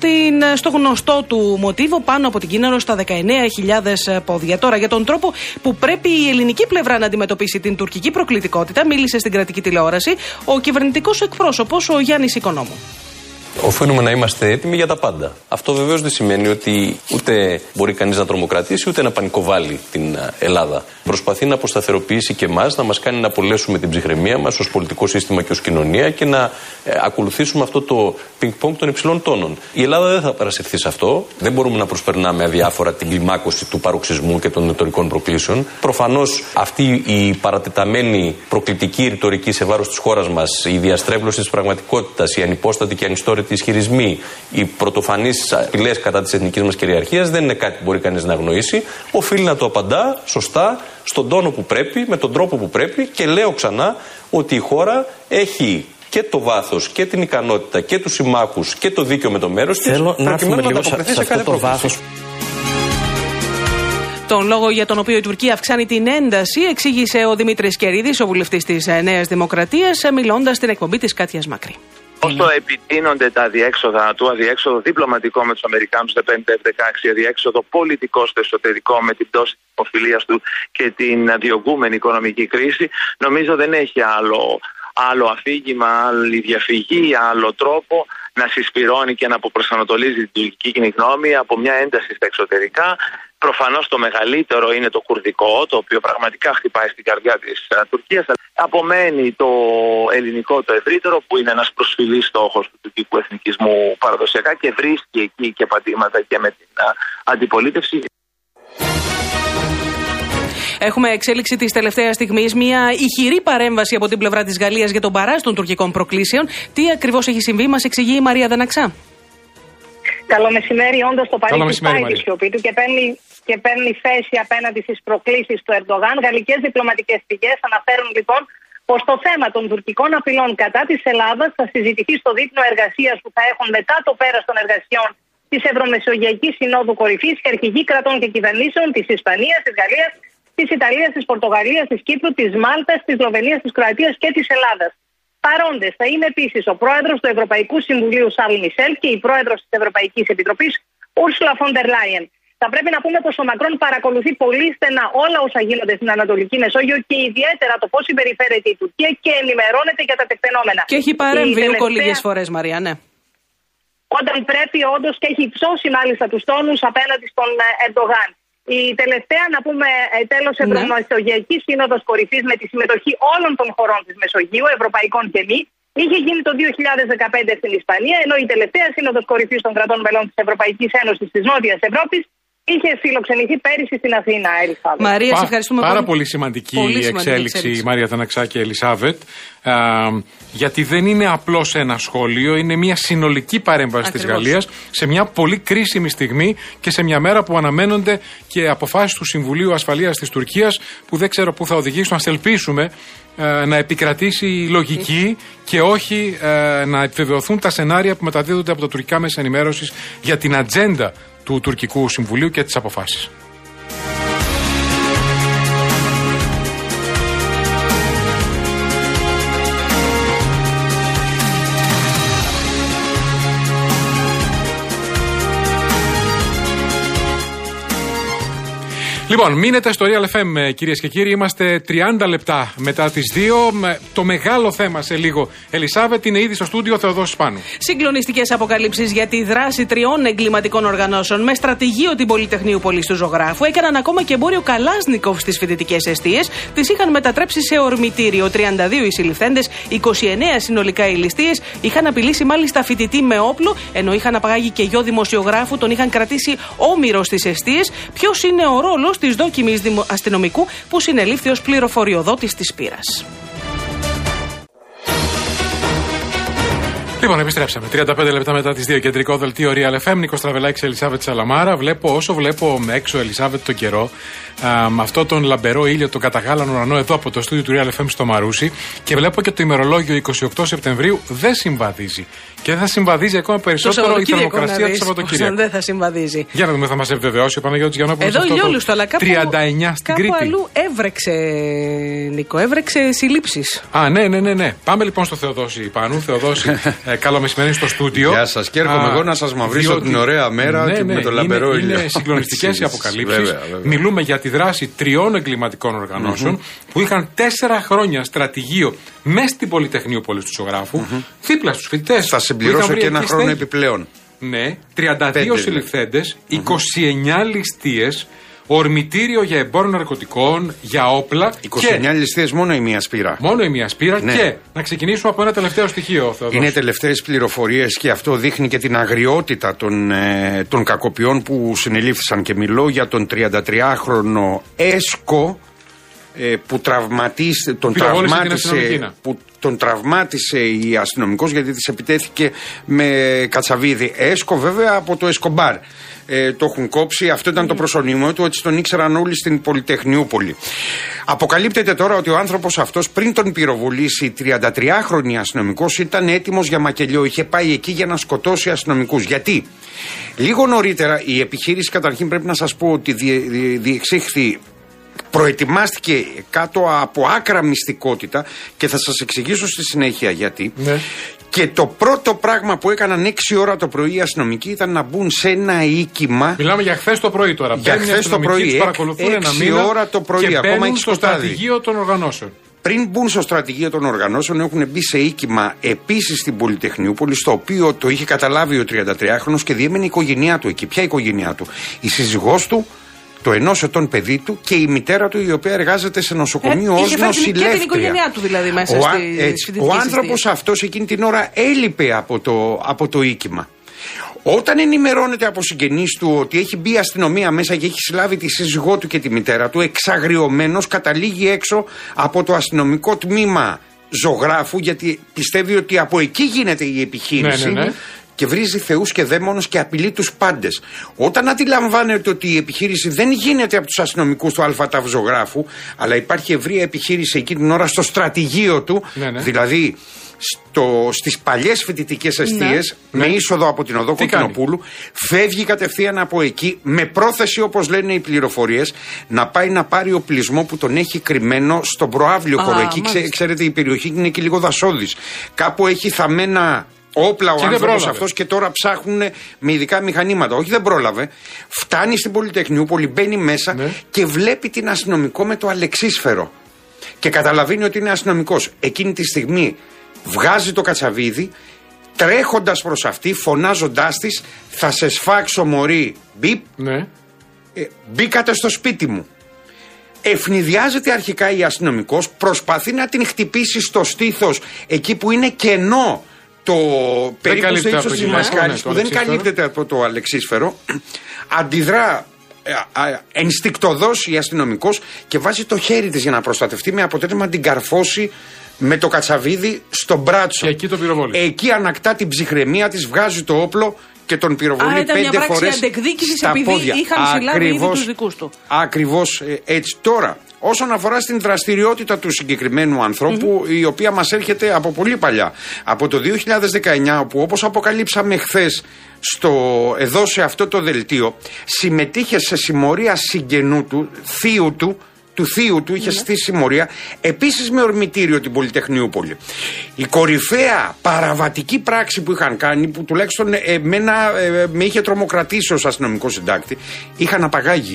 στο γνωστό του μοτίβο πάνω από την Κίναρο στα δεκαεννέα χιλιάδες πόδια. Τώρα, για τον τρόπο που πρέπει η ελληνική πλευρά να αντιμετωπίσει την τουρκική προκλητικότητα, μίλησε στην κρατική τηλεόραση ο κυβερνητικός εκπρόσωπος, ο Γιάννης Οικονόμου. Οφείλουμε να είμαστε έτοιμοι για τα πάντα. Αυτό βεβαίως δεν σημαίνει ότι ούτε μπορεί κανείς να τρομοκρατήσει ούτε να πανικοβάλει την Ελλάδα. Προσπαθεί να αποσταθεροποιήσει και εμάς, να μας κάνει να απολέσουμε την ψυχραιμία μας ως πολιτικό σύστημα και ως κοινωνία και να ε, ακολουθήσουμε αυτό το πινκ-πονγκ των υψηλών τόνων. Η Ελλάδα δεν θα παρασυρθεί σε αυτό. Δεν μπορούμε να προσπερνάμε αδιάφορα την κλιμάκωση του παροξισμού και των εταιρικών προκλήσεων. Προφανώς αυτή η παρατεταμένη προκλητική ρητορική σε βάρος της χώρας μας, η διαστρέβλωση της πραγματικότητας, η ανυπόστατη και ανιστόρητη ισχυρισμοί, οι πρωτοφανείς απειλές κατά της εθνικής μας κυριαρχίας δεν είναι κάτι που μπορεί κανείς να αγνοήσει. Οφείλει να το απαντά σωστά, στον τόνο που πρέπει, με τον τρόπο που πρέπει και λέω ξανά ότι η χώρα έχει και το βάθος και την ικανότητα και τους συμμάχους και το δίκαιο με το μέρος της. Θέλω να έρθουμε λίγο σε, σε, σε αυτό το βάθος. Τον λόγο για τον οποίο η Τουρκία αυξάνει την ένταση εξήγησε ο Δημήτρης Κερίδης, ο βουλευτής της Νέας Δημοκρατίας, μιλώντας στην εκπομπή της Κάτιας Μακρύ. Όσο επιτείνονται τα αδιέξοδα του, αδιέξοδο διπλωματικό με τους Αμερικάνους δεν παίρνει τα εφ δεκαέξι, αδιέξοδο πολιτικό στο εσωτερικό με την πτώση της υποφιλίας του και την διωγγούμενη οικονομική κρίση, νομίζω δεν έχει άλλο, άλλο αφήγημα, άλλη διαφυγή, άλλο τρόπο να συσπυρώνει και να αποπροσανατολίζει την τουρκική κοινή γνώμη από μια ένταση στα εξωτερικά. Προφανώς το μεγαλύτερο είναι το κουρδικό, το οποίο πραγματικά χτυπάει στην καρδιά της Τουρκίας. Απομένει το ελληνικό, το ευρύτερο, που είναι ένας προσφυλής στόχος του τουρκικού εθνικισμού παραδοσιακά και βρίσκει εκεί και πατήματα και με την αντιπολίτευση. Έχουμε εξέλιξη της τελευταίας στιγμής, μια ηχηρή παρέμβαση από την πλευρά της Γαλλίας για τον παράζ των τουρκικών προκλήσεων. Τι ακριβώς έχει συμβεί, μας εξηγεί η Μαρία Δαναξά. Καλό μεσημέρι. Όντως το Παρίσι πάει τη σιωπή του και παίρνει, και παίρνει θέση απέναντι στις προκλήσεις του Ερντογάν. Γαλλικές διπλωματικές πηγές αναφέρουν λοιπόν πως το θέμα των τουρκικών απειλών κατά της Ελλάδας θα συζητηθεί στο δείπνο εργασίας που θα έχουν μετά το πέρας των εργασιών της Ευρωμεσογειακής Συνόδου Κορυφής και αρχηγοί κρατών και κυβερνήσεων της Ισπανίας, της Γαλλίας, της Ιταλίας, της Πορτογαλίας, της Κύπρου, της Μάλτας, της Σλοβενίας, της Κροατίας και της Ελλάδας. Παρόντες θα είναι επίσης ο πρόεδρος του Ευρωπαϊκού Συμβουλίου Σαρλ Μισελ και η πρόεδρος της Ευρωπαϊκής Επιτροπής Ούρσουλα φον ντερ Λάιεν. Θα πρέπει να πούμε πως ο Μακρόν παρακολουθεί πολύ στενά όλα όσα γίνονται στην Ανατολική Μεσόγειο και ιδιαίτερα το πώς συμπεριφέρεται η Τουρκία και ενημερώνεται για τα τεκτενόμενα. Και έχει παρέμβει ούκο λίγες φορές, Μαρία, ναι. Όταν πρέπει όντως και έχει υψώσει μάλιστα τους τόνους απέναντι στον Ερντογάν. Η τελευταία, να πούμε, τέλος ναι. Ευρωμεσογειακή Σύνοδος Κορυφής με τη συμμετοχή όλων των χωρών της Μεσογείου, ευρωπαϊκών και μη, είχε γίνει το δύο χιλιάδες δεκαπέντε στην Ισπανία, ενώ η τελευταία Σύνοδος Κορυφής των κρατών μελών της Ευρωπαϊκής Ένωσης της Νότιας Ευρώπης είχε φιλοξενηθεί πέρυσι στην Αθήνα, Ελισάβετ. Μαρία, σε ευχαριστούμε πάρα πολύ. πολύ σημαντική πολύ η σημαντική εξέλιξη, εξέλιξη. Μαρία Δαναξά και Ελισάβετ. Α, γιατί δεν είναι απλώς ένα σχόλιο, είναι μια συνολική παρέμβαση της Γαλλίας σε μια πολύ κρίσιμη στιγμή και σε μια μέρα που αναμένονται και αποφάσεις του Συμβουλίου Ασφαλείας της Τουρκίας που δεν ξέρω πού θα οδηγήσουν. Ας ελπίσουμε ε, να επικρατήσει η λογική και όχι ε, να επιβεβαιωθούν τα σενάρια που μεταδίδονται από τα τουρκικά μέσα ενημέρωσης για την ατζέντα του Τουρκικού Συμβουλίου και τις αποφάσεις. Λοιπόν, μείνετε στο Real εφ εμ, κυρίες και κύριοι. Είμαστε τριάντα λεπτά μετά τις δύο. Το μεγάλο θέμα σε λίγο, Ελισάβετ, είναι ήδη στο στούντιο Θεοδόσης Πάνου. Συγκλονιστικές αποκαλύψεις για τη δράση τριών εγκληματικών οργανώσεων με στρατηγείο την Πολυτεχνείου Πόλης του Ζωγράφου. Έκαναν ακόμα και εμπόριο Καλάσνικοφ στις φοιτητικές εστίες. Τις είχαν μετατρέψει σε ορμητήριο. τριάντα δύο οι συλληφθέντες, είκοσι εννέα συνολικά οι ληστείες. Είχαν απειλήσει μάλιστα φοιτητή με όπλο, ενώ είχαν απαγάγει και γιο δημοσιογράφου. Τον είχαν κρατήσει όμηρο στις εστίες. Ποιος είναι ο ρόλος της δόκιμης αστυνομικού που συνελήφθη ως πληροφοριοδότης της πύρας? Λοιπόν, επιστρέψαμε. τριάντα πέντε λεπτά μετά τις δύο, κεντρικό δελτίο Real εφ εμ. Νίκος Τραβελάκης, Ελισάβετ Σαλαμάρα. Βλέπω, όσο βλέπω έξω, Ελισάβετ, τον καιρό, α, με αυτό τον λαμπερό ήλιο, τον καταγάλανο ουρανό εδώ από το στούντιο του Real εφ εμ στο Μαρούσι, και βλέπω και το ημερολόγιο είκοσι οκτώ Σεπτεμβρίου δεν συμβαδίζει. Και δεν θα συμβαδίζει ακόμα περισσότερο η θερμοκρασία του Σαββατοκύριακου. Δεν θα συμβαδίζει. Για να δούμε, θα μας επιβεβαιώσει ο Παναγιώτης Γιαννόπουλος. Εδώ ηλιόλουστο, αλλά κάπου, τριάντα εννέα στην κάπου Κρήτη. αλλού έβρεξε, Νίκο, έβρεξε συλλήψεις. Α, ναι, ναι, ναι, ναι. Πάμε λοιπόν στο Θεοδόση Πάνου. Θεοδόση, ε, καλό μεσημέρι στο στούντιο. Γεια σας, και έρχομαι εγώ να σας μαυρίσω διότι... την ωραία μέρα, ναι, ναι, με το λαμπερό ήλιο. Είναι συγκλονιστικές οι αποκαλύψεις. Μιλούμε για τη δράση τριών εγκληματικών οργανώσεων mm-hmm. που είχαν τέσσερα χρόνια στρατηγείο μέσα στην Πολυτεχνείο Πόλης του Ζωγράφου, mm-hmm. δίπλα στους φοιτητές. Θα συμπληρώσω και ένα χρόνο επιπλέον. Ναι, τριάντα δύο συλληφθέντες, mm-hmm. είκοσι εννέα ληστείες, ορμητήριο για εμπόριο ναρκωτικών, για όπλα. είκοσι εννέα και... ληστείες, μόνο η μία σπήρα. Μόνο η μία σπήρα. Ναι. Και να ξεκινήσουμε από ένα τελευταίο στοιχείο, Θεοδόση. Είναι τελευταίες πληροφορίες και αυτό δείχνει και την αγριότητα των, ε, των κακοποιών που συνελήφθησαν. Και μιλώ για τον τριαντατριάχρονο Έσκο ε, που τραυματίσε, τον τραυμάτισε, που τον τραυμάτισε η αστυνομικός γιατί της επιτέθηκε με κατσαβίδι. Έσκο βέβαια από το Εσκομπάρ. Ε, το έχουν κόψει, αυτό ήταν mm. το προσωνύμιο του, έτσι τον ήξεραν όλοι στην Πολυτεχνιούπολη. Αποκαλύπτεται τώρα ότι ο άνθρωπος αυτός, πριν τον πυροβολήσει, τριαντατριάχρονη αστυνομικός, ήταν έτοιμος για μακελιό. Είχε πάει εκεί για να σκοτώσει αστυνομικούς. Γιατί? Λίγο νωρίτερα η επιχείρηση, καταρχήν πρέπει να σας πω ότι διε, διε, διεξήχθη, προετοιμάστηκε κάτω από άκρα μυστικότητα και θα σας εξηγήσω στη συνέχεια γιατί. Ναι. Και το πρώτο πράγμα που έκαναν έξι ώρα το πρωί οι αστυνομικοί ήταν να μπουν σε ένα οίκημα. Μιλάμε για χθες το πρωί τώρα. Για χθες το πρωί. Παρακολουθούν ένα μήνα ώρα το πρωί. Και ακόμα έχει στο στρατηγείο των οργανώσεων. Πριν μπουν στο στρατηγείο των οργανώσεων, έχουν μπει σε οίκημα επίσης στην Πολυτεχνιούπολη, στο οποίο το είχε καταλάβει ο τριαντατριάχρονος και διέμενε η οικογένειά του εκεί. Ποια οικογένειά του? Η σύζυγός του, το ενός ετών παιδί του και η μητέρα του, η οποία εργάζεται σε νοσοκομείο ε, ως νοσηλεύτρια. Και την οικογένειά του δηλαδή μέσα ο, στη, έτσι, ο άνθρωπος αυτός εκείνη την ώρα έλειπε από το, από το οίκημα. Όταν ενημερώνεται από συγγενείς του ότι έχει μπει η αστυνομία μέσα και έχει συλλάβει τη σύζυγό του και τη μητέρα του, εξαγριωμένος καταλήγει έξω από το αστυνομικό τμήμα Ζωγράφου, γιατί πιστεύει ότι από εκεί γίνεται η επιχείρηση. Ναι, ναι, ναι. Και βρίζει θεούς και δαίμονες και απειλεί τους πάντες. Όταν αντιλαμβάνεται ότι η επιχείρηση δεν γίνεται από τους αστυνομικούς του ΑΤΑΒ Ζωγράφου, αλλά υπάρχει ευρεία επιχείρηση εκεί την ώρα στο στρατηγείο του, ναι, ναι. δηλαδή στο, στις παλιές φοιτητικές εστίες, ναι, με ναι. είσοδο από την οδό Κωνσταντινοπούλου, φεύγει κατευθείαν από εκεί με πρόθεση, όπως λένε οι πληροφορίες, να πάει να πάρει οπλισμό που τον έχει κρυμμένο στον προάβλιο χώρο. Εκεί ξέ, ξέρετε, η περιοχή είναι και λίγο δασόδης. Κάπου έχει θαμμένα όπλα ο άνθρωπος αυτός και τώρα ψάχνουν με ειδικά μηχανήματα. Όχι, δεν πρόλαβε. Φτάνει στην Πολυτεχνιούπολη, μπαίνει μέσα, ναι, και βλέπει την αστυνομικό με το αλεξίσφαιρο. Και καταλαβαίνει ότι είναι αστυνομικός. Εκείνη τη στιγμή βγάζει το κατσαβίδι, τρέχοντας προς αυτή, φωνάζοντάς της, θα σε σφάξω μωρή, μπιπ, ναι. ε, μπήκατε στο σπίτι μου. Ευνηδιάζεται αρχικά η αστυνομικός, προσπαθεί να την χτυπήσει στο στήθος, εκεί που είναι κενό το περίπου στο ύψος της μασκάλης, που δεν καλύπτεται από το αλεξίσφαιρο. Αντιδρά ενστικτωδώς η αστυνομικός και βάζει το χέρι της για να προστατευτεί, με αποτέλεσμα να την καρφώσει με το κατσαβίδι στο μπράτσο. Και εκεί το πυροβόλησε. Εκεί ανακτά την ψυχραιμία της, βγάζει το όπλο και τον πυροβολεί πέντε φορές στα πόδια. Είχαν συλλάβει ήδη τους δικούς του. Ακριβώς έτσι. Τώρα, όσον αφορά στην δραστηριότητα του συγκεκριμένου ανθρώπου, mm-hmm. η οποία μας έρχεται από πολύ παλιά, από το δύο χιλιάδες δεκαεννιά, όπου όπως αποκαλύψαμε χθες στο, εδώ σε αυτό το δελτίο, συμμετείχε σε συμμορία συγγενού του, θείου του, του θείου του, είχε στήσει συμμορία, επίσης με ορμητήριο την Πολυτεχνιούπολη. Η κορυφαία παραβατική πράξη που είχαν κάνει, που τουλάχιστον εμένα ε, με είχε τρομοκρατήσει ως αστυνομικό συντάκτη, είχαν απαγάγει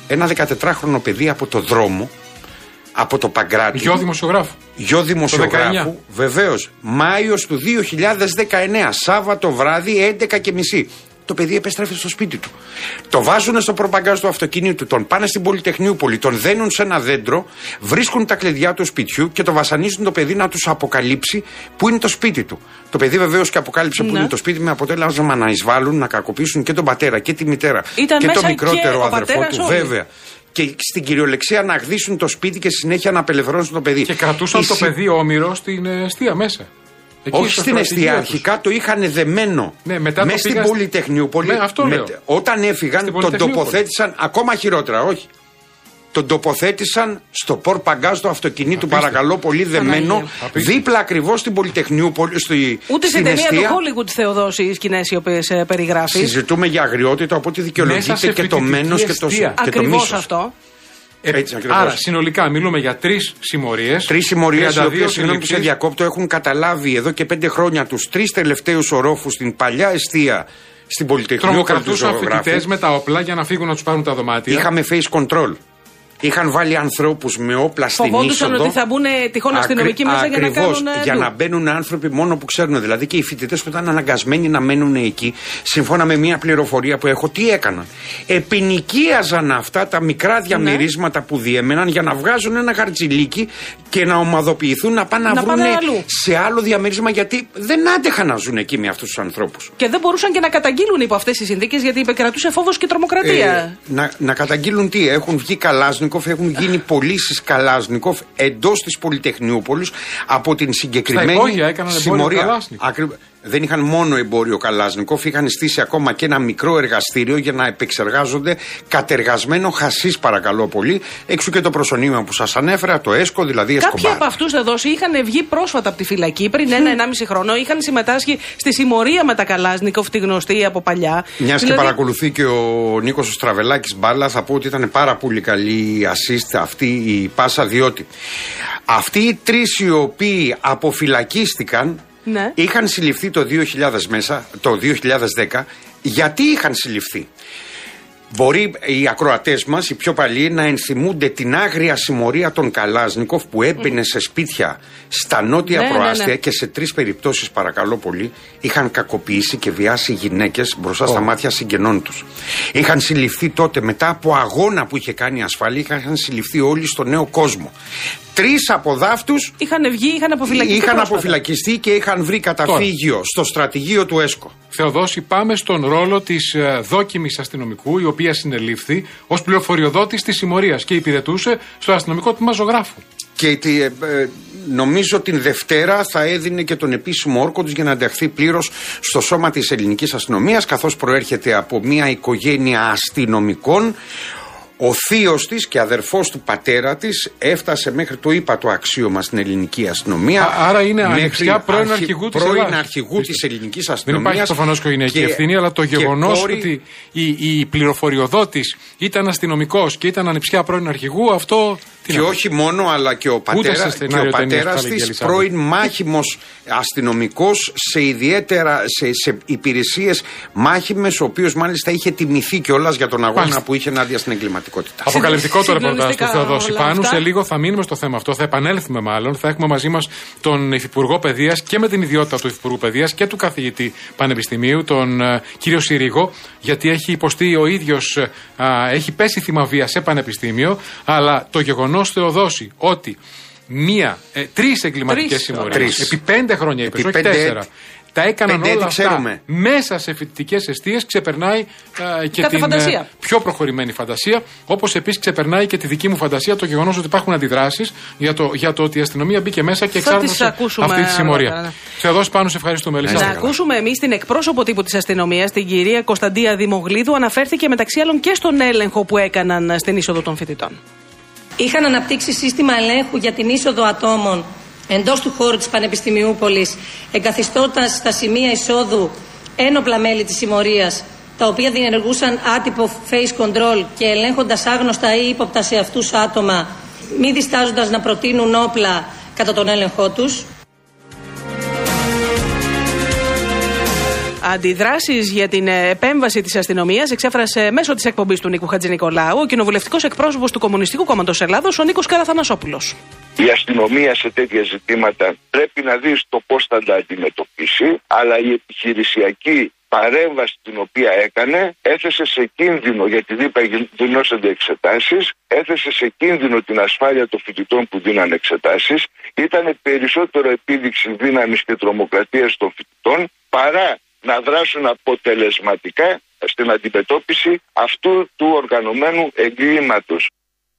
ένα δεκατετράχρονο παιδί από το δρόμο, από το Παγκράτη. Γιο δημοσιογράφου. Γιο δημοσιογράφου, βεβαίως. Μάιος του δύο χιλιάδες δεκαεννέα, Σάββατο βράδυ, έντεκα και μισή. Το παιδί επέστρεφε στο σπίτι του. Το βάζουν στο προπαγκάζ του αυτοκίνητου, τον πάνε στην Πολυτεχνιούπολη, τον δένουν σε ένα δέντρο, βρίσκουν τα κλειδιά του σπιτιού και το βασανίζουν το παιδί να τους αποκαλύψει που είναι το σπίτι του. Το παιδί βεβαίως και αποκάλυψε ναι. που είναι το σπίτι, με αποτέλεσμα να εισβάλλουν, να κακοποιήσουν και τον πατέρα και τη μητέρα. Ήταν και μέσα το μικρότερο και αδερφό του, όλοι. βέβαια. Και στην κυριολεξία να αγδίσουν το σπίτι και συνέχεια να απελευθερώσουν το παιδί. Και κρατούσαν Η το παιδί όμηρο στην εστία μέσα. Εκεί όχι στην εστία, αρχικά το είχαν δεμένο ναι, μετά μέσα στην Πολυτεχνιούπολη. Ναι, αυτό με, λέω. Όταν έφυγαν, τον τοποθέτησαν ακόμα χειρότερα, όχι. Τον τοποθέτησαν στο πορπαγκάζ του αυτοκινήτου, παρακαλώ πολύ, δεμένο, δίπλα ακριβώς στην Πολυτεχνιούπολη. Στη, Ούτε στην ταινία εστία. του Hollywood Θεοδόση οι σκηνές οι οποίες ε, περιγράφει. Συζητούμε για αγριότητα, οπότε δικαιολογείται και το μένος και το, και το μίσος. Αυτό. Ε, άρα, συνολικά μιλούμε για τρεις συμμορίες. Τρεις συμμορίες, οι οποίες, συγγνώμη που σε διακόπτω, έχουν καταλάβει εδώ και πέντε χρόνια τους τρεις τελευταίους ορόφους στην παλιά εστία στην Πολυτεχνιούπολη. Τρομοκρατούσαν φοιτητές με τα όπλα για να φύγουν να τους πάρουν τα δωμάτια. Είχαμε face control. Είχαν βάλει ανθρώπους με όπλα στην είσοδο. Φοβόντουσαν ότι θα μπουν τυχόν αστυνομικοί μέσα για να κάνουν. Για να μπαίνουν άνθρωποι μόνο που ξέρουν. Δηλαδή και οι φοιτητές που ήταν αναγκασμένοι να μένουν εκεί, σύμφωνα με μια πληροφορία που έχω, τι έκαναν. Επινοικίαζαν αυτά τα μικρά διαμερίσματα ναι. που διέμεναν για να βγάζουν ένα χαρτζηλίκι και να ομαδοποιηθούν να πάνε να, να βρουν σε άλλο διαμέρισμα, γιατί δεν άντεχαν να ζουν εκεί με αυτούς τους ανθρώπους. Και δεν μπορούσαν και να καταγγείλουν υπό αυτές τις συνθήκες, γιατί υπεκρατούσε φόβος και τρομοκρατία. Ε, να, να καταγγείλουν τι, έχουν βγει Καλάζνικοφ, έχουν γίνει πωλήσεις Καλάζνικοφ εντός της Πολυτεχνιούπολης από την συγκεκριμένη συμμορία. Δεν είχαν μόνο εμπόριο Καλάζνικοφ, είχαν στήσει ακόμα και ένα μικρό εργαστήριο για να επεξεργάζονται κατεργασμένο χασίς, παρακαλώ πολύ. Έξω και το προσωνύμα που σας ανέφερα, το ΕΣΚΟ, δηλαδή Εσκομπάρ. Κάποιοι από αυτούς εδώ είχαν βγει πρόσφατα από τη φυλακή πριν ένα-ενάμιση χρόνο, είχαν συμμετάσχει στη συμμορία με τα Καλάζνικοφ, τη γνωστή από παλιά. Μιας δηλαδή... και παρακολουθεί και ο Νίκος ο Στραβελάκης μπάλα, θα πω ότι ήταν πάρα πολύ καλή assist αυτή η πάσα, διότι αυτοί οι τρεις οι οποίοι αποφυλακίστηκαν. Ναι. Είχαν συλληφθεί το δύο χιλιάδες μέσα, το δύο χιλιάδες δέκα. Γιατί είχαν συλληφθεί? Μπορεί οι ακροατές μας, οι πιο παλιοί, να ενθυμούνται την άγρια συμμορία των Καλάζνικοφ που έμπαινε mm. σε σπίτια στα νότια ναι, προάστια ναι, ναι. και σε τρεις περιπτώσεις, παρακαλώ πολύ, είχαν κακοποιήσει και βιάσει γυναίκες μπροστά oh. στα μάτια συγγενών τους. Είχαν συλληφθεί τότε, μετά από αγώνα που είχε κάνει η ασφάλεια, είχαν συλληφθεί όλοι στο Νέο Κόσμο. Τρεις από δάφτους είχαν βγει, είχαν αποφυλακιστεί. Είχαν αποφυλακιστεί και είχαν βρει καταφύγιο Τώρα. στο στρατηγείο του ΕΣΚΟ. Θεοδόση, πάμε στον ρόλο της ε, δόκιμης αστυνομικού, η οποία συνελήφθη ως πληροφοριοδότης της συμμορίας και υπηρετούσε στο αστυνομικό τμήμα ζωγράφου. Και τη, ε, ε, νομίζω την Δευτέρα θα έδινε και τον επίσημο όρκο τους για να ενταχθεί πλήρως στο σώμα της ελληνικής αστυνομίας, καθώς προέρχεται από μια οικογένεια αστυνομικών. Ο θείος της και αδερφός του πατέρα της έφτασε μέχρι το ύπατο αξίωμα στην ελληνική αστυνομία. Α, άρα είναι ανιψιά πρώην αρχηγού της πρώην αρχηγού της ελληνικής αστυνομίας. Δεν υπάρχει προφανώς οικογενειακή ευθύνη, αλλά το γεγονός κόρη... ότι η, η πληροφοριοδότης ήταν αστυνομικός και ήταν ανιψιά πρώην αρχηγού, αυτό. Και όχι μόνο, αλλά και ο πατέρα, και ο πατέρας της, πρώην μάχημος αστυνομικός σε ιδιαίτερα σε, σε υπηρεσίες μάχημες, ο οποίος μάλιστα είχε τιμηθεί κιόλας για τον αγώνα Μάλιστα. που είχε ενάντια στην εγκληματικότητα. Αποκαλυπτικό το ρεπορτάζ του Θεοδόση Πάνου. Σε λίγο θα μείνουμε στο θέμα αυτό, θα επανέλθουμε μάλλον. Θα έχουμε μαζί μας τον Υφυπουργό Παιδείας και με την ιδιότητα του Υφυπουργού Παιδείας και του καθηγητή Πανεπιστημίου, τον uh, κύριο Συρίγο, γιατί έχει υποστεί ο ίδιος, uh, έχει πέσει θύμα βίας σε πανεπιστήμιο, αλλά το γεγονός Θεοδόση ότι μία, ε, τρεις εγκληματικές συμμορίες επί πέντε χρόνια, είπες, όχι πέντε, τέσσερα, τα έκαναν όλα αυτά ξέρουμε. μέσα σε φοιτητικές εστίες, ξεπερνάει ε, και Κάθε την φαντασία. ε, πιο προχωρημένη φαντασία, όπως επίσης ξεπερνάει και τη δική μου φαντασία το γεγονός ότι υπάρχουν αντιδράσεις για το, για το ότι η αστυνομία μπήκε μέσα και εξάρτησε αυτή τη συμμορία. Θεοδόση Πάνου, σε ευχαριστούμε. Να ακούσουμε εμείς την εκπρόσωπο τύπου της αστυνομίας, την κυρία Κωνσταντία Δημογλίδου, αναφέρθηκε μεταξύ άλλων και στον έλεγχο που έκαναν στην είσοδο των φοιτητών. Είχαν αναπτύξει σύστημα ελέγχου για την είσοδο ατόμων εντός του χώρου της Πανεπιστημιούπολης, εγκαθιστώντας στα σημεία εισόδου ένοπλα μέλη της συμμορίας, τα οποία διενεργούσαν άτυπο face control και ελέγχοντας άγνωστα ή ύποπτα σε αυτούς άτομα, μη διστάζοντας να προτείνουν όπλα κατά τον έλεγχό τους. Αντιδράσεις για την επέμβαση της αστυνομίας εξέφρασε μέσω της εκπομπής του Νίκου Χατζηνικολάου ο κοινοβουλευτικός εκπρόσωπος του Κομμουνιστικού Κόμματος Ελλάδος, ο Νίκος Καραθανασόπουλος. Η αστυνομία σε τέτοια ζητήματα πρέπει να δει το πώς θα τα αντιμετωπίσει, αλλά η επιχειρησιακή παρέμβαση την οποία έκανε έθεσε σε κίνδυνο, γιατί δίπλα γινόσανται εξετάσεις, έθεσε σε κίνδυνο την ασφάλεια των φοιτητών που δίναν εξετάσεις, ήταν περισσότερο επίδειξη δύναμης και τρομοκρατίας των φοιτητών παρά να δράσουν αποτελεσματικά στην αντιμετώπιση αυτού του οργανωμένου εγκλήματος.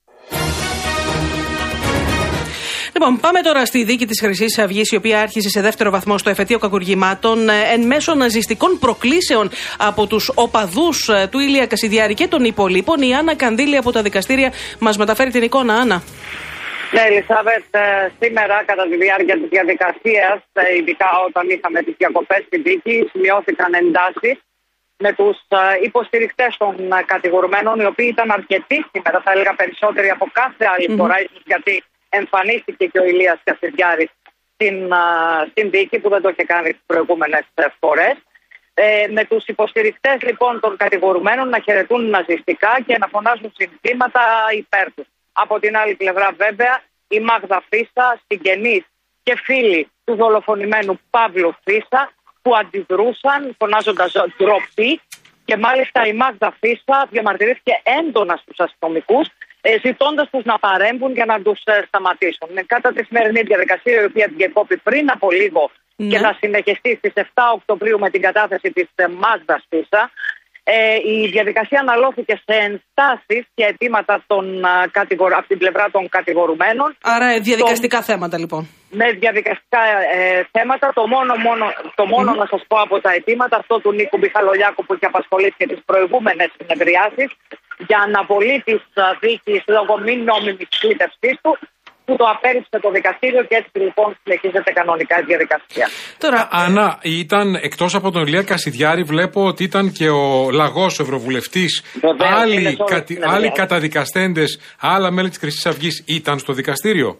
Λοιπόν, πάμε τώρα στη δίκη της Χρυσής Αυγής, η οποία άρχισε σε δεύτερο βαθμό στο εφετείο κακουργημάτων εν μέσω ναζιστικών προκλήσεων από τους οπαδούς του Ηλία Κασιδιάρη και των υπολείπων. Η Άννα Κανδύλη από τα δικαστήρια μας μεταφέρει την εικόνα. Άννα. Ναι, Ελισάβετ, σήμερα κατά τη διάρκεια της διαδικασίας, ειδικά όταν είχαμε τις διακοπές στη δίκη, σημειώθηκαν εντάσεις με τους υποστηρικτές των κατηγορουμένων, οι οποίοι ήταν αρκετοί σήμερα, θα έλεγα περισσότεροι από κάθε άλλη mm-hmm. φορά, ίσως γιατί εμφανίστηκε και ο Ηλίας Κασιδιάρης στην, στην δίκη που δεν το είχε κάνει τις προηγούμενες φορές. Ε, με τους υποστηρικτές λοιπόν των κατηγορουμένων να χαιρετούν ναζιστικά και να φωνάζουν συνθήματα υπέρ τους. Από την άλλη πλευρά βέβαια η Μάγδα Φίσα, συγγενείς και φίλοι του δολοφονημένου Παύλου Φίσα, που αντιδρούσαν φωνάζοντας ντροπή, και μάλιστα η Μάγδα Φίσα διαμαρτυρήθηκε έντονα στους αστυνομικούς, ζητώντας τους να παρέμβουν για να τους σταματήσουν. Κατά τη σημερινή διαδικασία, η οποία διεκόπη πριν από λίγο ναι. και θα συνεχιστεί στις εφτά Οκτωβρίου με την κατάθεση της Μάγδας Φίσα, ε, η διαδικασία αναλώθηκε σε ενστάσεις και αιτήματα των, κατηγορ... από την πλευρά των κατηγορουμένων. Άρα διαδικαστικά το... θέματα λοιπόν. Με διαδικαστικά ε, θέματα. Το μόνο, μόνο, το μόνο mm-hmm. να σας πω από τα αιτήματα, αυτό του Νίκου Μιχαλολιάκου που είχε απασχολήσει και τις προηγούμενες συνεδριάσεις, για αναβολή της δίκης λόγω μη νόμιμης κλήτευσής του, που το απέρριψε το δικαστήριο και έτσι λοιπόν συνεχίζεται κανονικά η διαδικασία. Τώρα, Άννα, ήταν εκτός από τον Ηλία Κασιδιάρη, βλέπω ότι ήταν και ο Λαγός, ο Ευρωβουλευτής, άλλοι, κατι... άλλοι καταδικαστέντες, άλλα μέλη της Χρυσής Αυγής ήταν στο δικαστήριο.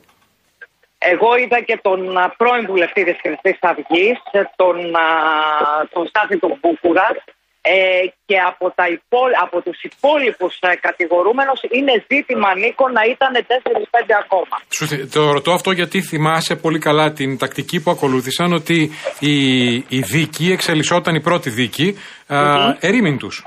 Εγώ είδα και τον πρώην βουλευτή της Χρυσής Αυγής, τον, τον Στάθη του Μπούκουρα, Ε, και από, τα υπό, από τους υπόλοιπους ε, κατηγορούμενους είναι ζήτημα, Νίκο, να ήταν τέσσερα πέντε ακόμα. Σου, το ρωτώ αυτό γιατί θυμάσαι πολύ καλά την τακτική που ακολούθησαν, ότι η, η δίκη εξελισσόταν, η πρώτη δίκη, mm-hmm. ερήμην τους.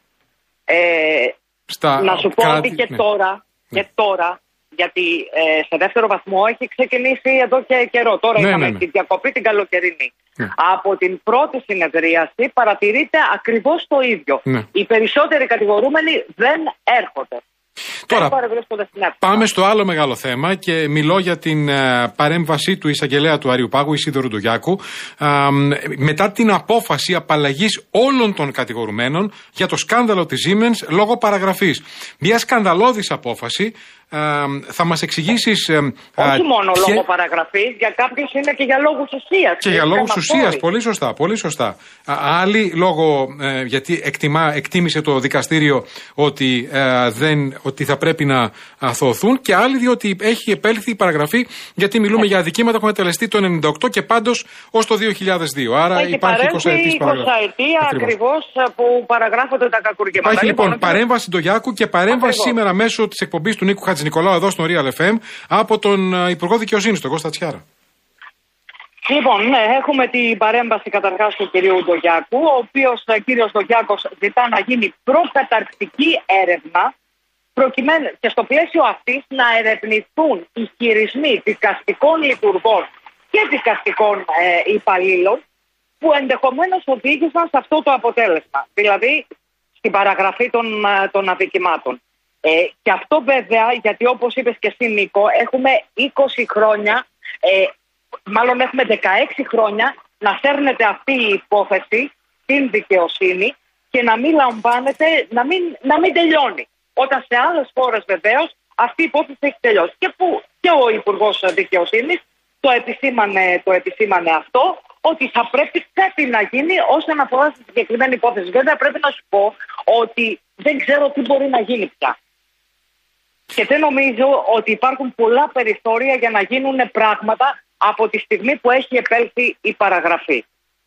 Ε, Στα, να σου πω κράτη, ότι και ναι. τώρα, ναι. και τώρα, γιατί ε, σε δεύτερο βαθμό έχει ξεκινήσει εδώ και καιρό. Τώρα ναι, είχαμε ναι, ναι. τη διακοπή την καλοκαιρινή. Ναι. Από την πρώτη συνεδρίαση παρατηρείται ακριβώς το ίδιο. Ναι. Οι περισσότεροι κατηγορούμενοι δεν έρχονται. Τώρα, πάμε στο άλλο μεγάλο θέμα και μιλώ για την uh, παρέμβαση του εισαγγελέα του Αριού Πάγου, Ισίδωρου Ντογιάκου, uh, μετά την απόφαση απαλλαγής όλων των κατηγορουμένων για το σκάνδαλο της Siemens λόγω παραγραφής. Μια σκανδαλώδης απόφαση. Uh, θα μας εξηγήσεις... Uh, Όχι μόνο ποια... λόγω παραγραφής, για κάποιους είναι και για λόγους ουσίας. Και για λόγους ουσίας, πολύ σωστά, πολύ σωστά. Uh, άλλοι λόγω, uh, γιατί εκτιμά, εκτίμησε το δικαστήριο ότι, uh, δεν, ότι θα πρέπει να αθωωωθούν, και άλλοι διότι έχει επέλθει η παραγραφή, γιατί μιλούμε yeah. για αδικήματα που έχουν τελεστεί το ενενήντα οκτώ και πάντως ως το δύο χιλιάδες δύο. Άρα έχει υπάρχει εικοσαετής παραγραφή. εικοσαετία ακριβώς που παραγράφονται τα κακουργήματα. Υπάρχει λοιπόν, λοιπόν παρέμβαση Ντογιάκου και παρέμβαση ακριβώς. σήμερα μέσω της εκπομπής του Νίκου Χατζηνικολάου εδώ στο Real εφ εμ από τον Υπουργό Δικαιοσύνης, τον Κώστα Τσιάρα. Λοιπόν, ναι, έχουμε την παρέμβαση καταρχάς του κυρίου Ντογιάκου, ο οποίος κύριος Ντογιάκος ζητά να γίνει προκαταρκτική έρευνα, προκειμένου και στο πλαίσιο αυτής να ερευνηθούν οι χειρισμοί δικαστικών λειτουργών και δικαστικών ε, υπαλλήλων που ενδεχομένως οδήγησαν σε αυτό το αποτέλεσμα, δηλαδή στην παραγραφή των, των αδικημάτων. Ε, και αυτό βέβαια, γιατί όπως είπες και εσύ Νίκο, έχουμε είκοσι χρόνια, ε, μάλλον έχουμε δεκαέξι χρόνια να φέρνεται αυτή η υπόθεση στην δικαιοσύνη και να μην λαμβάνεται, να μην, να μην τελειώνει. Όταν σε άλλες χώρες βεβαίως αυτή η υπόθεση έχει τελειώσει. Και που και ο Υπουργός Δικαιοσύνης το επισήμανε, το επισήμανε αυτό, ότι θα πρέπει κάτι να γίνει όσον αφορά στη συγκεκριμένη υπόθεση. Βέβαια πρέπει να σου πω ότι δεν ξέρω τι μπορεί να γίνει πια. Και δεν νομίζω ότι υπάρχουν πολλά περιθώρια για να γίνουν πράγματα από τη στιγμή που έχει επέλθει η παραγραφή.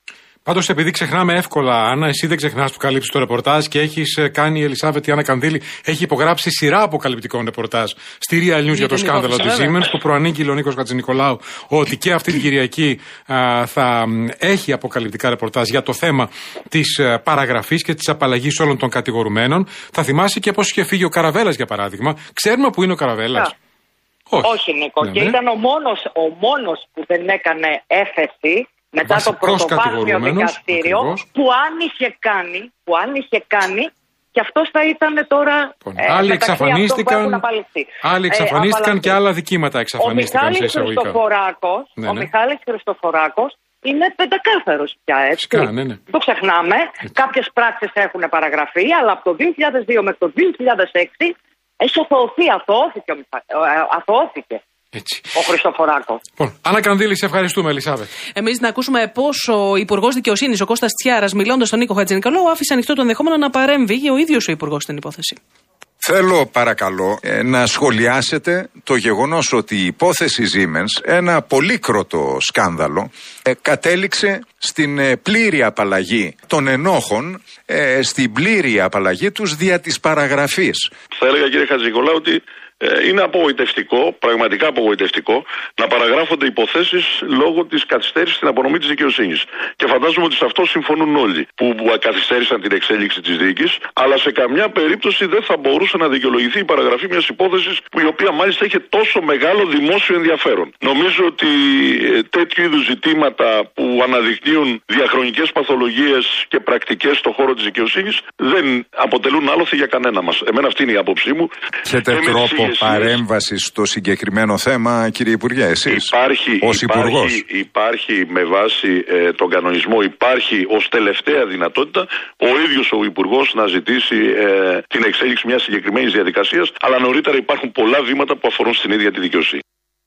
Πάντως, επειδή ξεχνάμε εύκολα, Άννα, εσύ δεν ξεχνάς που καλύψεις το ρεπορτάζ και έχεις κάνει η Ελισάβετ η Άννα Κανδύλη, έχει υπογράψει σειρά αποκαλυπτικών ρεπορτάζ στη Real News για το σκάνδαλο της Siemens, που προανήγγειλε ο Νίκος Χατζηνικολάου ότι και αυτή την Κυριακή α, θα έχει αποκαλυπτικά ρεπορτάζ για το θέμα της παραγραφής και της απαλλαγής όλων των κατηγορουμένων. Θα θυμάσαι και πώς είχε φύγει ο Καραβέλας, για παράδειγμα. Ξέρουμε που είναι ο Καραβέλας. Yeah. Όχι. Όχι, Νίκο. Ναι, και ναι. ήταν ο μόνος, ο μόνος που δεν έκανε έφεση μετά το πρωτοβάθμιο δικαστήριο, που αν είχε κάνει, που αν είχε κάνει, και αυτός θα ήταν τώρα. Ε, άλλοι εξαφανίστηκαν, άλλοι εξαφανίστηκαν ε, και άλλα δικήματα εξαφανίστηκαν σε εισαγωγικά. Ναι, ναι. Ο Μιχάλης Χριστοφοράκος είναι πεντακάθαρος πια, έτσι. Φυσικά, ναι, ναι. Το ξεχνάμε. Κάποιες πράξεις έχουν παραγραφεί, αλλά από το δύο χιλιάδες δύο μέχρι το δύο χιλιάδες έξι έχει αθωωθεί, αθωώθηκε, αθωώθηκε. Έτσι. Ο Χριστοφοράκος. Λοιπόν, Άννα Κανδύλη, σε ευχαριστούμε, Ελισάβετ. Εμείς να ακούσουμε πώς ο Υπουργός Δικαιοσύνης, ο Κώστας Τσιάρας, μιλώντας στον Νίκο Χατζηνικολάου, άφησε ανοιχτό το ενδεχόμενο να παρέμβει ο ίδιος ο Υπουργός στην υπόθεση. Θέλω παρακαλώ ε, να σχολιάσετε το γεγονός ότι η υπόθεση Siemens, ένα πολύκροτο σκάνδαλο, ε, κατέληξε στην ε, πλήρη απαλλαγή των ενόχων, ε, στην πλήρη απαλλαγή τους δια της παραγραφής. Θα έλεγα, κύριε Χατζηνικολάου, ότι ε, είναι απογοητευτικό, πραγματικά απογοητευτικό, να παραγράφονται υποθέσεις λόγω της καθυστέρησης στην απονομή της δικαιοσύνης. Και φαντάζομαι ότι σε αυτό συμφωνούν όλοι που, που καθυστέρησαν την εξέλιξη της δίκης, αλλά σε καμιά περίπτωση δεν θα μπορούσε να δικαιολογηθεί η παραγραφή μιας υπόθεσης που η οποία μάλιστα είχε τόσο μεγάλο δημόσιο ενδιαφέρον. Νομίζω ότι ε, τέτοιου είδους ζητήματα που αναδεικνύουν διαχρονικές παθολογίες και πρακτικές στον χώρο της δικαιοσύνης δεν αποτελούν άλοθη για κανένα μας. Εμένα αυτή είναι η άποψή μου. Έχετε τρόπο παρέμβαση στο συγκεκριμένο θέμα, κύριε Υπουργέ, εσείς υπάρχει, ως Υπουργός? Υπάρχει, υπάρχει με βάση ε, τον κανονισμό, υπάρχει ως τελευταία δυνατότητα ο ίδιος ο Υπουργός να ζητήσει ε, την εξέλιξη μιας συγκεκριμένης διαδικασίας, αλλά νωρίτερα υπάρχουν πολλά βήματα που αφορούν στην ίδια τη δικαιοσύνη.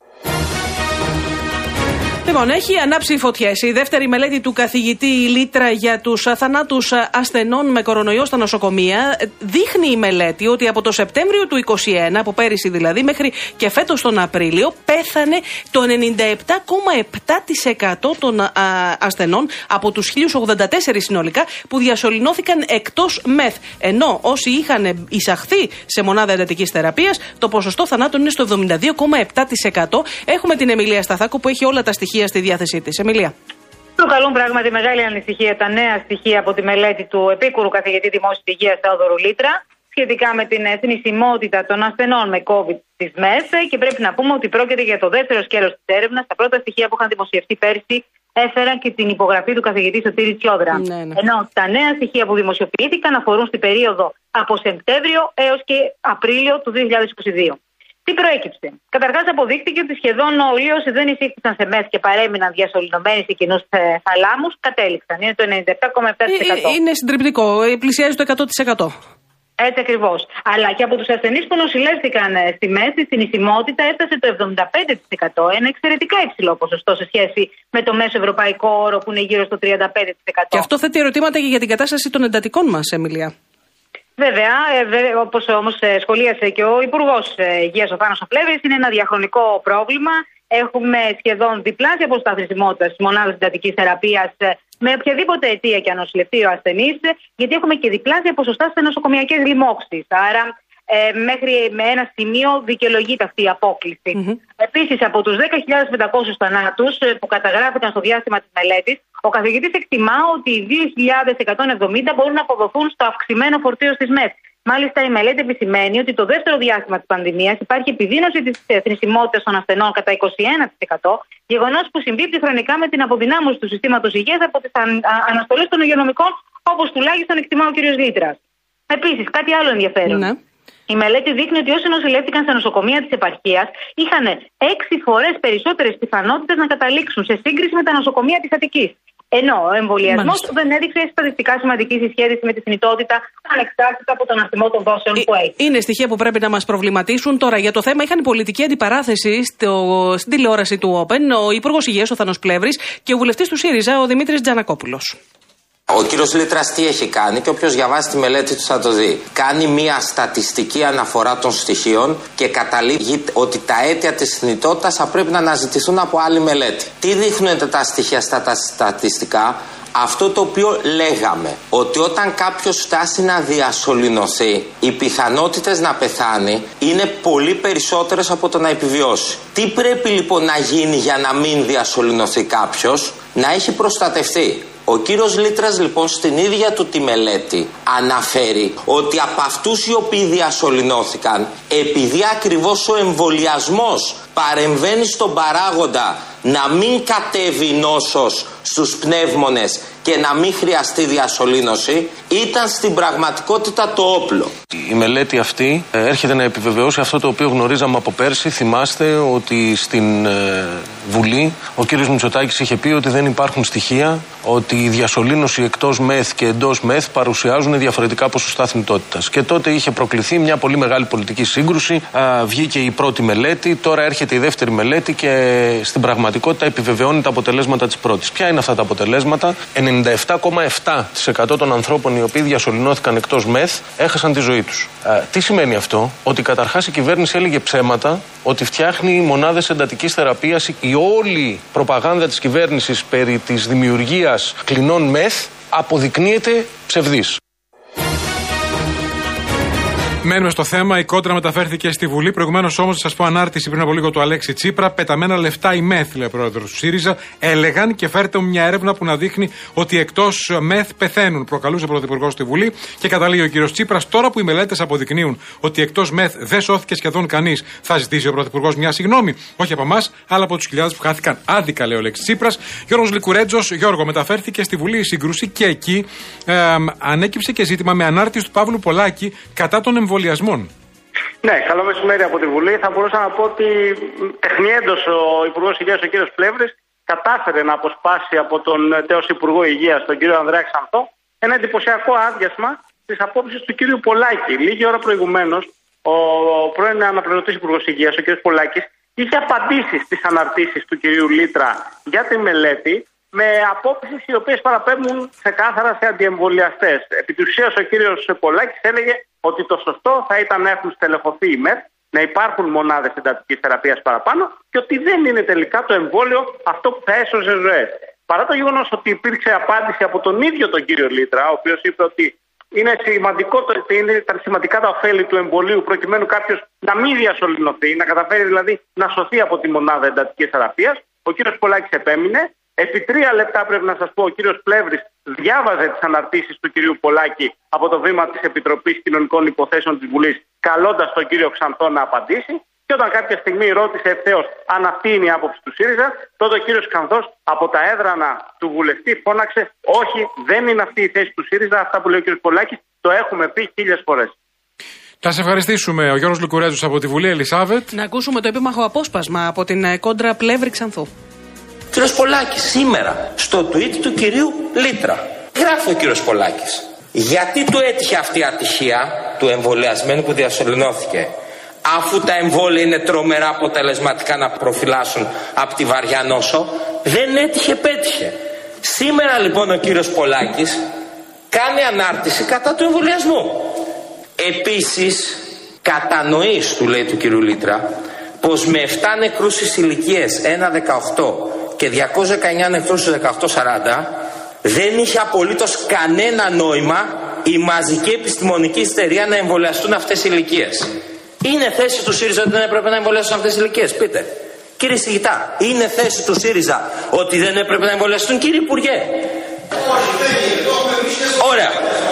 Λοιπόν, έχει ανάψει φωτιές. Η δεύτερη μελέτη του καθηγητή Λίτρα για τους θανάτους ασθενών με κορονοϊό στα νοσοκομεία δείχνει η μελέτη ότι από το Σεπτέμβριο του είκοσι ένα, από πέρυσι δηλαδή, μέχρι και φέτος τον Απρίλιο, πέθανε το ενενήντα επτά κόμμα επτά τοις εκατό των α, ασθενών από τους χίλιους ογδόντα τέσσερα συνολικά που διασωληνώθηκαν εκτός ΜΕΘ. Ενώ όσοι είχαν εισαχθεί σε μονάδα εντατικής θεραπείας, το ποσοστό θανάτων είναι στο εβδομήντα δύο κόμμα επτά τοις εκατό. Έχουμε την Εμιλία Σταθάκο που έχει όλα τα στοιχεία στη διάθεσή της. Εμιλία. Προκαλούν πράγματι μεγάλη ανησυχία τα νέα στοιχεία από τη μελέτη του επίκουρου καθηγητή δημόσιας υγείας Θεόδωρου Λίτρα σχετικά με την θνησιμότητα των ασθενών με COVID της ΜΕΘ, και πρέπει να πούμε ότι πρόκειται για το δεύτερο σκέλος της έρευνας. Τα πρώτα στοιχεία που είχαν δημοσιευτεί πέρσι έφεραν και την υπογραφή του καθηγητή Σωτήρη Τσιόδρα. Ναι, ναι. Ενώ τα νέα στοιχεία που δημοσιοποιήθηκαν αφορούν στην περίοδο από Σεπτέμβριο έως και Απρίλιο του δύο χιλιάδες είκοσι δύο. Τι προέκυψε? Καταρχάς, αποδείχθηκε ότι σχεδόν όλοι όσοι δεν εισήχθησαν σε ΜΕΘ και παρέμειναν διασωληνωμένοι σε κοινούς θαλάμους κατέληξαν. Είναι το ενενήντα επτά κόμμα επτά τοις εκατό. Είναι συντριπτικό. Πλησιάζει το εκατό τοις εκατό. Έτσι ακριβώς. Αλλά και από τους ασθενείς που νοσηλεύτηκαν στη ΜΕΘ, η θνησιμότητα έφτασε το εβδομήντα πέντε τοις εκατό. Ένα εξαιρετικά υψηλό ποσοστό σε σχέση με το μέσο ευρωπαϊκό όρο που είναι γύρω στο τριάντα πέντε τοις εκατό. Και αυτό θέτει ερωτήματα και για την κατάσταση των εντατικών μας, Εμιλία. Βέβαια, όπως όμως σχολίασε και ο Υπουργός Υγείας ο Θάνος ο Πλεύρης, είναι ένα διαχρονικό πρόβλημα. Έχουμε σχεδόν διπλάσια ποσοστά θνησιμότητα στις μονάδες εντατικής θεραπείας με οποιαδήποτε αιτία και αν νοσηλευτεί ο ασθενής, γιατί έχουμε και διπλάσια ποσοστά σε νοσοκομιακές λοιμώξεις. Άρα, ε, μέχρι με ένα σημείο δικαιολογείται αυτή η απόκληση. Mm-hmm. Επίσης, από τους δέκα χιλιάδες πεντακόσιους θανάτους που καταγράφηκαν στο διάστημα της μελέτης, ο καθηγητής εκτιμά ότι οι δύο χιλιάδες εκατόν εβδομήντα μπορούν να αποδοθούν στο αυξημένο φορτίο της ΜΕΘ. Μάλιστα, η μελέτη επισημαίνει ότι το δεύτερο διάστημα της πανδημίας υπάρχει επιδείνωση της θνησιμότητας των ασθενών κατά είκοσι ένα τοις εκατό, γεγονός που συμπίπτει χρονικά με την αποδυνάμωση του συστήματος υγείας από τις αναστολές των υγειονομικών, όπως τουλάχιστον εκτιμά ο κ. Λίτρας. Επίσης, κάτι άλλο ενδιαφέρον. Ναι. Η μελέτη δείχνει ότι όσοι νοσηλεύτηκαν στα νοσοκομεία της επαρχίας είχαν έξι φορές περισσότερες πιθανότητες να καταλήξουν σε σύγκριση με τα νοσοκομεία της Αττικής. Ενώ ο εμβολιασμός δεν έδειξε στατιστικά σημαντική συσχέτιση με τη θνητότητα ανεξάρτητα από τον αριθμό των δόσεων που έχει. Είναι στοιχεία που πρέπει να μας προβληματίσουν. Τώρα για το θέμα είχαν πολιτική αντιπαράθεση στο, στην τηλεόραση του Open ο Υπουργός Υγείας ο Θάνος Πλεύρης και ο βουλευτής του ΣΥΡΙΖΑ ο Δημήτρης Τζανακόπουλος. Ο κύριος Λίτρας τι έχει κάνει και όποιος διαβάσει τη μελέτη του θα το δει. Κάνει μια στατιστική αναφορά των στοιχείων και καταλήγει ότι τα αίτια της θνητότητας θα πρέπει να αναζητηθούν από άλλη μελέτη. Τι δείχνουν τα στοιχεία στα τα στατιστικά? αυτό το οποίο λέγαμε, ότι όταν κάποιος φτάσει να διασωληνωθεί, οι πιθανότητες να πεθάνει είναι πολύ περισσότερες από το να επιβιώσει. Τι πρέπει λοιπόν να γίνει για να μην διασωληνωθεί κάποιος? Να έχει προστατευτεί. Ο κύριος Λίτρας λοιπόν στην ίδια του τη μελέτη αναφέρει ότι από αυτούς οι οποίοι διασωληνώθηκαν, επειδή ακριβώς ο εμβολιασμός παρεμβαίνει στον παράγοντα να μην κατέβει η νόσος στους πνεύμονες και να μην χρειαστεί διασωλήνωση, ήταν στην πραγματικότητα το όπλο. Η μελέτη αυτή έρχεται να επιβεβαιώσει αυτό το οποίο γνωρίζαμε από πέρσι. Θυμάστε ότι στην ε, Βουλή ο κύριος Μητσοτάκης είχε πει ότι δεν υπάρχουν στοιχεία, ότι η διασωλήνωση εκτός μεθ και εντός μεθ παρουσιάζουν διαφορετικά ποσοστά θνητότητας. Και τότε είχε προκληθεί μια πολύ μεγάλη πολιτική σύγκρουση. Α, βγήκε η πρώτη μελέτη, τώρα έρχεται η δεύτερη μελέτη και στην πραγματικότητα επιβεβαιώνει τα αποτελέσματα της πρώτης. Ποια είναι αυτά τα αποτελέσματα? ενενήντα επτά κόμμα επτά τοις εκατό των ανθρώπων οι οποίοι διασωληνώθηκαν εκτός μεθ έχασαν τη ζωή τους. Α, τι σημαίνει αυτό? Ότι καταρχάς η κυβέρνηση έλεγε ψέματα, ότι φτιάχνει μονάδες εντατικής θεραπείας. Η όλη προπαγάνδα της κυβέρνησης περί της δημιουργίας κλινών μεθ αποδεικνύεται ψευδής. Μένουμε στο θέμα. Η κόντρα μεταφέρθηκε στη Βουλή. Προηγουμένως όμως, θα σας πω ανάρτηση πριν από λίγο του Αλέξη Τσίπρα. Πεταμένα λεφτά η ΜΕΘ, λέει ο πρόεδρος του ΣΥΡΙΖΑ. Έλεγαν και φέρτε μου μια έρευνα που να δείχνει ότι εκτός ΜΕΘ πεθαίνουν. Προκαλούσε ο πρωθυπουργός στη Βουλή και καταλήγει ο κύριος Τσίπρας. Τώρα που οι μελέτες αποδεικνύουν ότι εκτός ΜΕΘ δεν σώθηκε σχεδόν κανείς, θα ζητήσει ο πρωθυπουργός μια συγγνώμη. Όχι από εμάς, αλλά από τους χιλιάδες που χάθηκαν άδικα, λέει ο Αλέξης Τσίπρας. Γιώργος Λικουρέτζος, Γιώργο, μεταφέρθηκε στη Βουλή η σύγκρουση και εκεί ε, ανέκυψε και ζήτημα με ανάρτηση του Παύλου Πολάκη κατά των εμβολιασμών. Ναι, καλό μεσημέρι από τη Βουλή. Θα μπορούσα να πω ότι τεχνιέντος ο Υπουργός Υγείας, ο κύριος Πλεύρης, κατάφερε να αποσπάσει από τον τέος Υπουργό Υγείας, τον κύριο Ανδρέα Ξανθό, ένα εντυπωσιακό άδειασμα της απόψης του κύριου Πολάκη. Λίγη ώρα προηγουμένως, ο πρώην αναπληρωτής Υπουργός Υγείας, ο κύριος Πολάκης, είχε απαντήσει στις αναρτήσεις του κυρίου Λίτρα για τη μελέτη, με απόψεις οι οποίες παραπέμπουν ξεκάθαρα σε αντιεμβολιαστές. Επί της ουσίας ο κύριος Πολάκης έλεγε ότι το σωστό θα ήταν να έχουν στελεχωθεί οι ΜΕΘ, να υπάρχουν μονάδες εντατικής θεραπείας παραπάνω και ότι δεν είναι τελικά το εμβόλιο αυτό που θα έσωζε ζωές. Παρά το γεγονός ότι υπήρξε απάντηση από τον ίδιο τον κύριο Λίτρα, ο οποίος είπε ότι είναι, σημαντικό, είναι σημαντικά τα ωφέλη του εμβολίου προκειμένου κάποιος να μην διασωληνωθεί, να καταφέρει δηλαδή να σωθεί από τη μονάδα εντατικής θεραπείας, ο κύριος Πολάκης επέμεινε. Επί τρία λεπτά πρέπει να σας πω, ο κύριος Πλεύρης διάβαζε τις αναρτήσεις του κυρίου Πολάκη από το βήμα της Επιτροπής Κοινωνικών Υποθέσεων της Βουλής, καλώντας τον κύριο Ξανθό να απαντήσει. Και όταν κάποια στιγμή ρώτησε ευθέως αν αυτή είναι η άποψη του ΣΥΡΙΖΑ, τότε ο κύριος Ξανθός από τα έδρανα του βουλευτή φώναξε: όχι, δεν είναι αυτή η θέση του ΣΥΡΙΖΑ. Αυτά που λέει ο κύριος Πολάκης το έχουμε πει χίλιες φορές. Θα σε ευχαριστήσουμε. Ο Γιώργος Λικουρέτζος από τη Βουλή, Ελισάβετ. Να ακούσουμε το επίμαχο απόσπασμα από την κόντρα Πλεύρη Ξανθού. Κύριος Πολάκης σήμερα στο tweet του κυρίου Λίτρα γράφει ο κύριος Πολάκης: γιατί του έτυχε αυτή η ατυχία του εμβολιασμένου που διασωληνώθηκε, αφού τα εμβόλια είναι τρομερά αποτελεσματικά να προφυλάσσουν από τη βαριά νόσο? Δεν έτυχε, πέτυχε. Σήμερα λοιπόν ο κύριος Πολάκης κάνει ανάρτηση κατά του εμβολιασμού. Επίσης κατανοείς, του λέει του κύριου Λίτρα, πως με επτά νεκρούς στις ηλικίες ένα δεκαοκτώ και διακόσιους δεκαεννιά νεκρούς στους δεκαοκτώ σαράντα δεν είχε απολύτως κανένα νόημα η μαζική επιστημονική ιστερία να εμβολιαστούν αυτές οι ηλικίες. Είναι θέση του ΣΥΡΙΖΑ ότι δεν έπρεπε να εμβολιαστούν αυτές οι ηλικίες? Πείτε. Κύριε Σιγητά, είναι θέση του ΣΥΡΙΖΑ ότι δεν έπρεπε να εμβολιαστούν, κύριε Υπουργέ? Ωραία.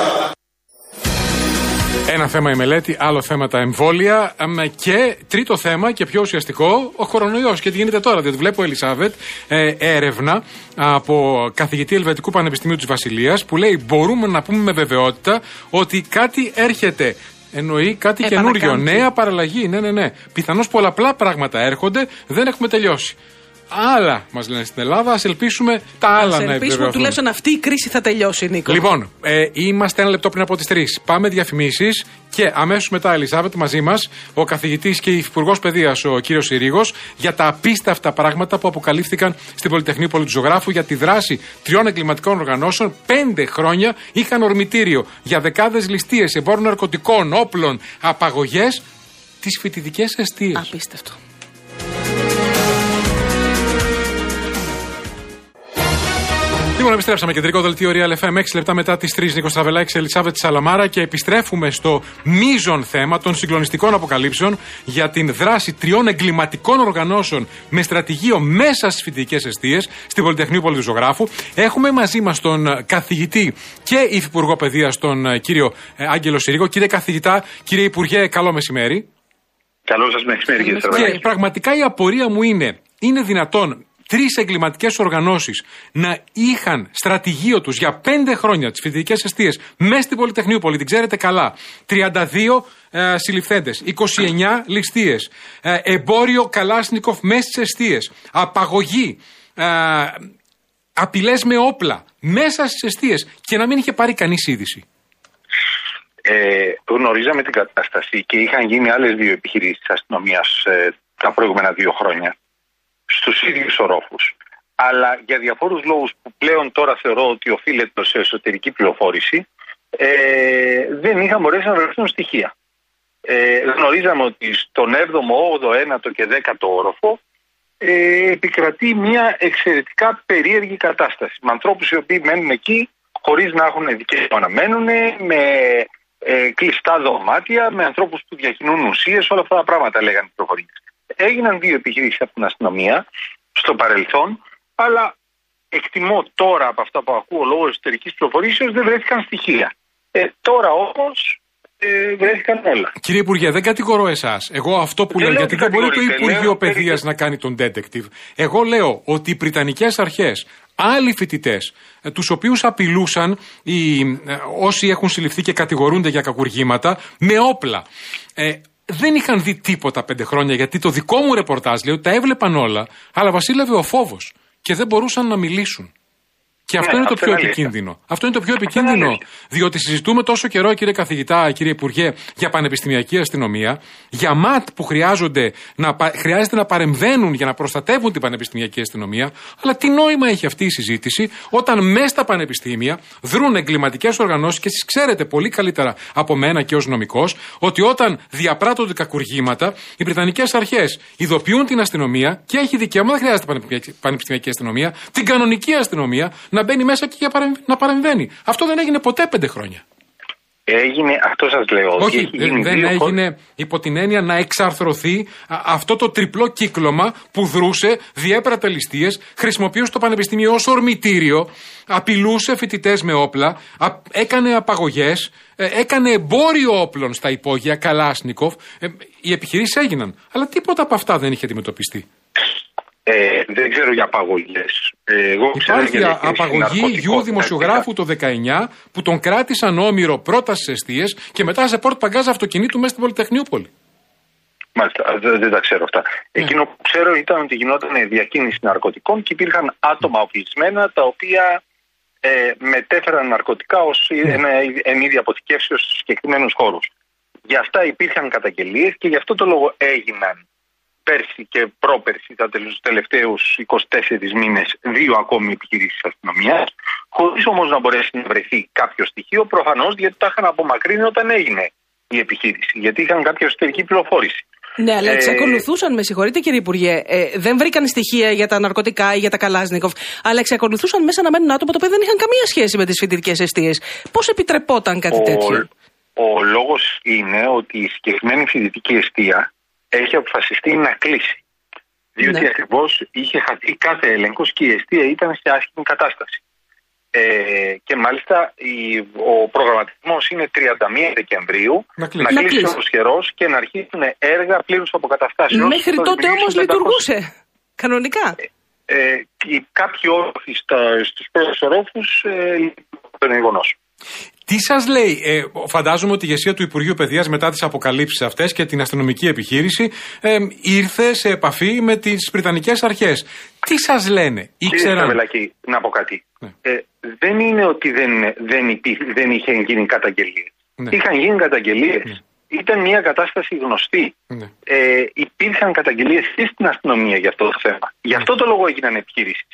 Ένα θέμα η μελέτη, άλλο θέμα τα εμβόλια και τρίτο θέμα και πιο ουσιαστικό, ο κορονοϊός. Και τι γίνεται τώρα, διότι βλέπω, Ελισάβετ, ε, έρευνα από καθηγητή Ελβετικού Πανεπιστημίου της Βασιλείας που λέει μπορούμε να πούμε με βεβαιότητα ότι κάτι έρχεται. Εννοεί κάτι καινούριο, νέα παραλλαγή. Ναι, ναι, ναι. Πιθανώς πολλαπλά πράγματα έρχονται, δεν έχουμε τελειώσει. Άλλα μας λένε στην Ελλάδα, ας ελπίσουμε τα άλλα να επιβεβαιωθούν. Ας ελπίσουμε τουλάχιστον αυτή η κρίση θα τελειώσει, Νίκο. Λοιπόν, ε, είμαστε ένα λεπτό πριν από τις τρεις. Πάμε διαφημίσεις και αμέσως μετά, Ελισάβετ, μαζί μας ο καθηγητής και υφυπουργός παιδείας, ο κύριος Συρίγος, για τα απίστευτα πράγματα που αποκαλύφθηκαν στην Πολυτεχνείο Πολιτζωγράφου για τη δράση τριών εγκληματικών οργανώσεων. Πέντε χρόνια είχαν ορμητήριο για δεκάδες ληστείες, εμπόρων ναρκωτικών, όπλων, απαγωγές, τις φοιτητικές εστίες. Απίστευτο. Λοιπόν, επιστρέψαμε. Κεντρικό δελτίο Real εφ εμ, έξι λεπτά μετά τις τρεις. Νίκος Τραβελάκης, Ελισάβετ Σαλαμάρα, και επιστρέφουμε στο μείζον θέμα των συγκλονιστικών αποκαλύψεων για την δράση τριών εγκληματικών οργανώσεων με στρατηγείο μέσα στις φοιτητικές εστίες στην Πολυτεχνείο Πολιτιζωγράφου. Έχουμε μαζί μας τον καθηγητή και υφυπουργό παιδείας, τον κύριο Άγγελο Συρίγο. Κύριε καθηγητά, κύριε Υπουργέ, καλό μεσημέρι. Καλό σας μεσημέρι, κύριε Τραβελάκη. Και πραγματικά η απορία μου είναι, είναι δυνατόν τρεις εγκληματικές οργανώσεις να είχαν στρατηγείο τους για πέντε χρόνια τις φοιτητικές εστίες μέσα στην Πολυτεχνείο Πόλη, την ξέρετε καλά, τριάντα δύο ε, συλληφθέντες, είκοσι εννιά ληστείες, ε, εμπόριο Καλάσνικοφ μέσα στις εστίες, απαγωγή, ε, απειλές με όπλα μέσα στις εστίες, και να μην είχε πάρει κανείς είδηση. Ε, γνωρίζαμε την κατάσταση και είχαν γίνει άλλες δύο επιχειρήσεις της αστυνομίας ε, τα προηγούμενα δύο χρόνια στους ίδιους ορόφους. Αλλά για διαφόρους λόγους που πλέον τώρα θεωρώ ότι οφείλεται σε εσωτερική πληροφόρηση, ε, δεν είχαν μπορέσει να βρεθούν στοιχεία. Ε, γνωρίζαμε ότι στον έβδομο, όγδοο, ένατο και δέκατο όροφο ε, επικρατεί μια εξαιρετικά περίεργη κατάσταση. Με ανθρώπους οι οποίοι μένουν εκεί χωρίς να έχουν δικαίωμα να μένουν, με ε, κλειστά δωμάτια, με ανθρώπους που διακινούν ουσίες, όλα αυτά τα πράγματα λέγανε οι πληροφορίες. Έγιναν δύο επιχειρήσεις από την αστυνομία στο παρελθόν, αλλά εκτιμώ τώρα από αυτά που ακούω λόγω εσωτερικής πληροφορήσεως δεν βρέθηκαν στοιχεία. Ε, τώρα όμως ε, βρέθηκαν όλα. Κύριε Υπουργέ, δεν κατηγορώ εσάς. Εγώ αυτό που λέω, γιατί δεν μπορεί το Υπουργείο Παιδείας να κάνει τον detective. Εγώ λέω ότι οι Βρυτανικές αρχές, άλλοι φοιτητές, τους οποίους απειλούσαν οι, όσοι έχουν συλληφθεί και κατηγορούνται για κακουργήματα, με όπλα, ε, δεν είχαν δει τίποτα πέντε χρόνια, γιατί το δικό μου ρεπορτάζ λέει ότι τα έβλεπαν όλα, αλλά βασίλευε ο φόβος και δεν μπορούσαν να μιλήσουν. Και αυτό ναι, είναι το πιο επικίνδυνο. Αλήθεια. Αυτό είναι το πιο επικίνδυνο, διότι συζητούμε τόσο καιρό, κύριε καθηγητά, κύριε Υπουργέ, για πανεπιστημιακή αστυνομία, για ΜΑΤ που χρειάζονται να, χρειάζεται να παρεμβαίνουν για να προστατεύουν την πανεπιστημιακή αστυνομία. Αλλά τι νόημα έχει αυτή η συζήτηση όταν μέσα στα πανεπιστήμια δρούν εγκληματικές οργανώσεις, και εσείς ξέρετε πολύ καλύτερα από μένα και ως νομικός ότι όταν διαπράττονται κακουργήματα, οι Βρυτανικές αρχές ειδοποιούν την αστυνομία και έχει δικαίωμα, δεν χρειάζεται πανεπιστημιακή αστυνομία, την κανονική αστυνομία, να μπαίνει μέσα και να παρεμβαίνει. Αυτό δεν έγινε ποτέ πέντε χρόνια. Έγινε, αυτό σας λέω. Όχι, έχει δεν, δεν έγινε υπό την έννοια να εξαρθρωθεί α, αυτό το τριπλό κύκλωμα που δρούσε, διέπρατε ληστείες, χρησιμοποιούσε το πανεπιστήμιο ως ορμητήριο, απειλούσε φοιτητές με όπλα, α, έκανε απαγωγές, ε, έκανε εμπόριο όπλων στα υπόγεια, Καλάσνικοφ. Ε, οι επιχειρήσεις έγιναν, αλλά τίποτα από αυτά δεν είχε αντιμετωπιστεί. Ε, δεν ξέρω για απαγωγές. Ε, εγώ Υπάρχει για απαγωγή γιου δημοσιογράφου το δεκαεννιά που τον κράτησαν όμηρο πρώτα στις εστίες και μετά σε πόρτ παγκάζ αυτοκινήτου μέσα στην Πολυτεχνιούπολη. Μάλιστα, δεν, δεν τα ξέρω αυτά. Ναι. Εκείνο που ξέρω ήταν ότι γινόταν διακίνηση ναρκωτικών και υπήρχαν άτομα οπλισμένα τα οποία ε, μετέφεραν ναρκωτικά ως ναι. ένα εν είδη αποθηκεύσεως στους συγκεκριμένους χώρους. Γι' αυτά υπήρχαν καταγγελίες και γι' αυτό το λόγο έγιναν πέρσι και πρόπερσι, τα τελευταίους είκοσι τέσσερις μήνες, δύο ακόμη επιχειρήσεις αστυνομίας, χωρίς όμως να μπορέσει να βρεθεί κάποιο στοιχείο, προφανώς γιατί τα είχαν απομακρύνει όταν έγινε η επιχείρηση, γιατί είχαν κάποια εσωτερική πληροφόρηση. Ναι, αλλά εξακολουθούσαν, με συγχωρείτε κύριε Υπουργέ, ε, δεν βρήκαν στοιχεία για τα ναρκωτικά ή για τα Καλάσνικοφ, αλλά εξακολουθούσαν μέσα να μένουν άτομα τα οποία δεν είχαν καμία σχέση με τις φοιτητικές εστίες. Πώς επιτρεπόταν κάτι ο, τέτοιο? Ο λόγος είναι ότι η συγκεκριμένη φοιτητική εστία έχει αποφασιστεί να κλείσει. Διότι ναι. ακριβώς είχε χαθεί κάθε έλεγχος και η εστία ήταν σε άσχημη κατάσταση. Ε, και μάλιστα η, ο προγραμματισμός είναι τριάντα μία Δεκεμβρίου να κλείσει, να κλείσει ο σχερός και να αρχίσουν έργα πλήρους αποκαταστάσεως. Μέχρι τότε όμως λειτουργούσε κανονικά. Ε, ε, κάποιοι όροφοι στους πρώτους ορόφους ε, λειτουργούν γεγονός. Τι σας λέει, ε, φαντάζομαι ότι η ηγεσία του Υπουργείου Παιδείας μετά τις αποκαλύψεις αυτές και την αστυνομική επιχείρηση ε, ήρθε σε επαφή με τις Βρυτανικές αρχές. Τι σας λένε, ήξεραν? Κύριε Στραβελάκη, να πω κάτι. Ναι. Ε, δεν είναι ότι δεν, δεν, υπή, δεν είχε γίνει καταγγελίες. Ναι. Είχαν γίνει καταγγελίες. Ναι. Ήταν μια κατάσταση γνωστή. Ναι. Ε, υπήρχαν καταγγελίες και στην αστυνομία για αυτό το θέμα. Ναι. Γι' αυτό το λόγο έγιναν επιχειρήσεις.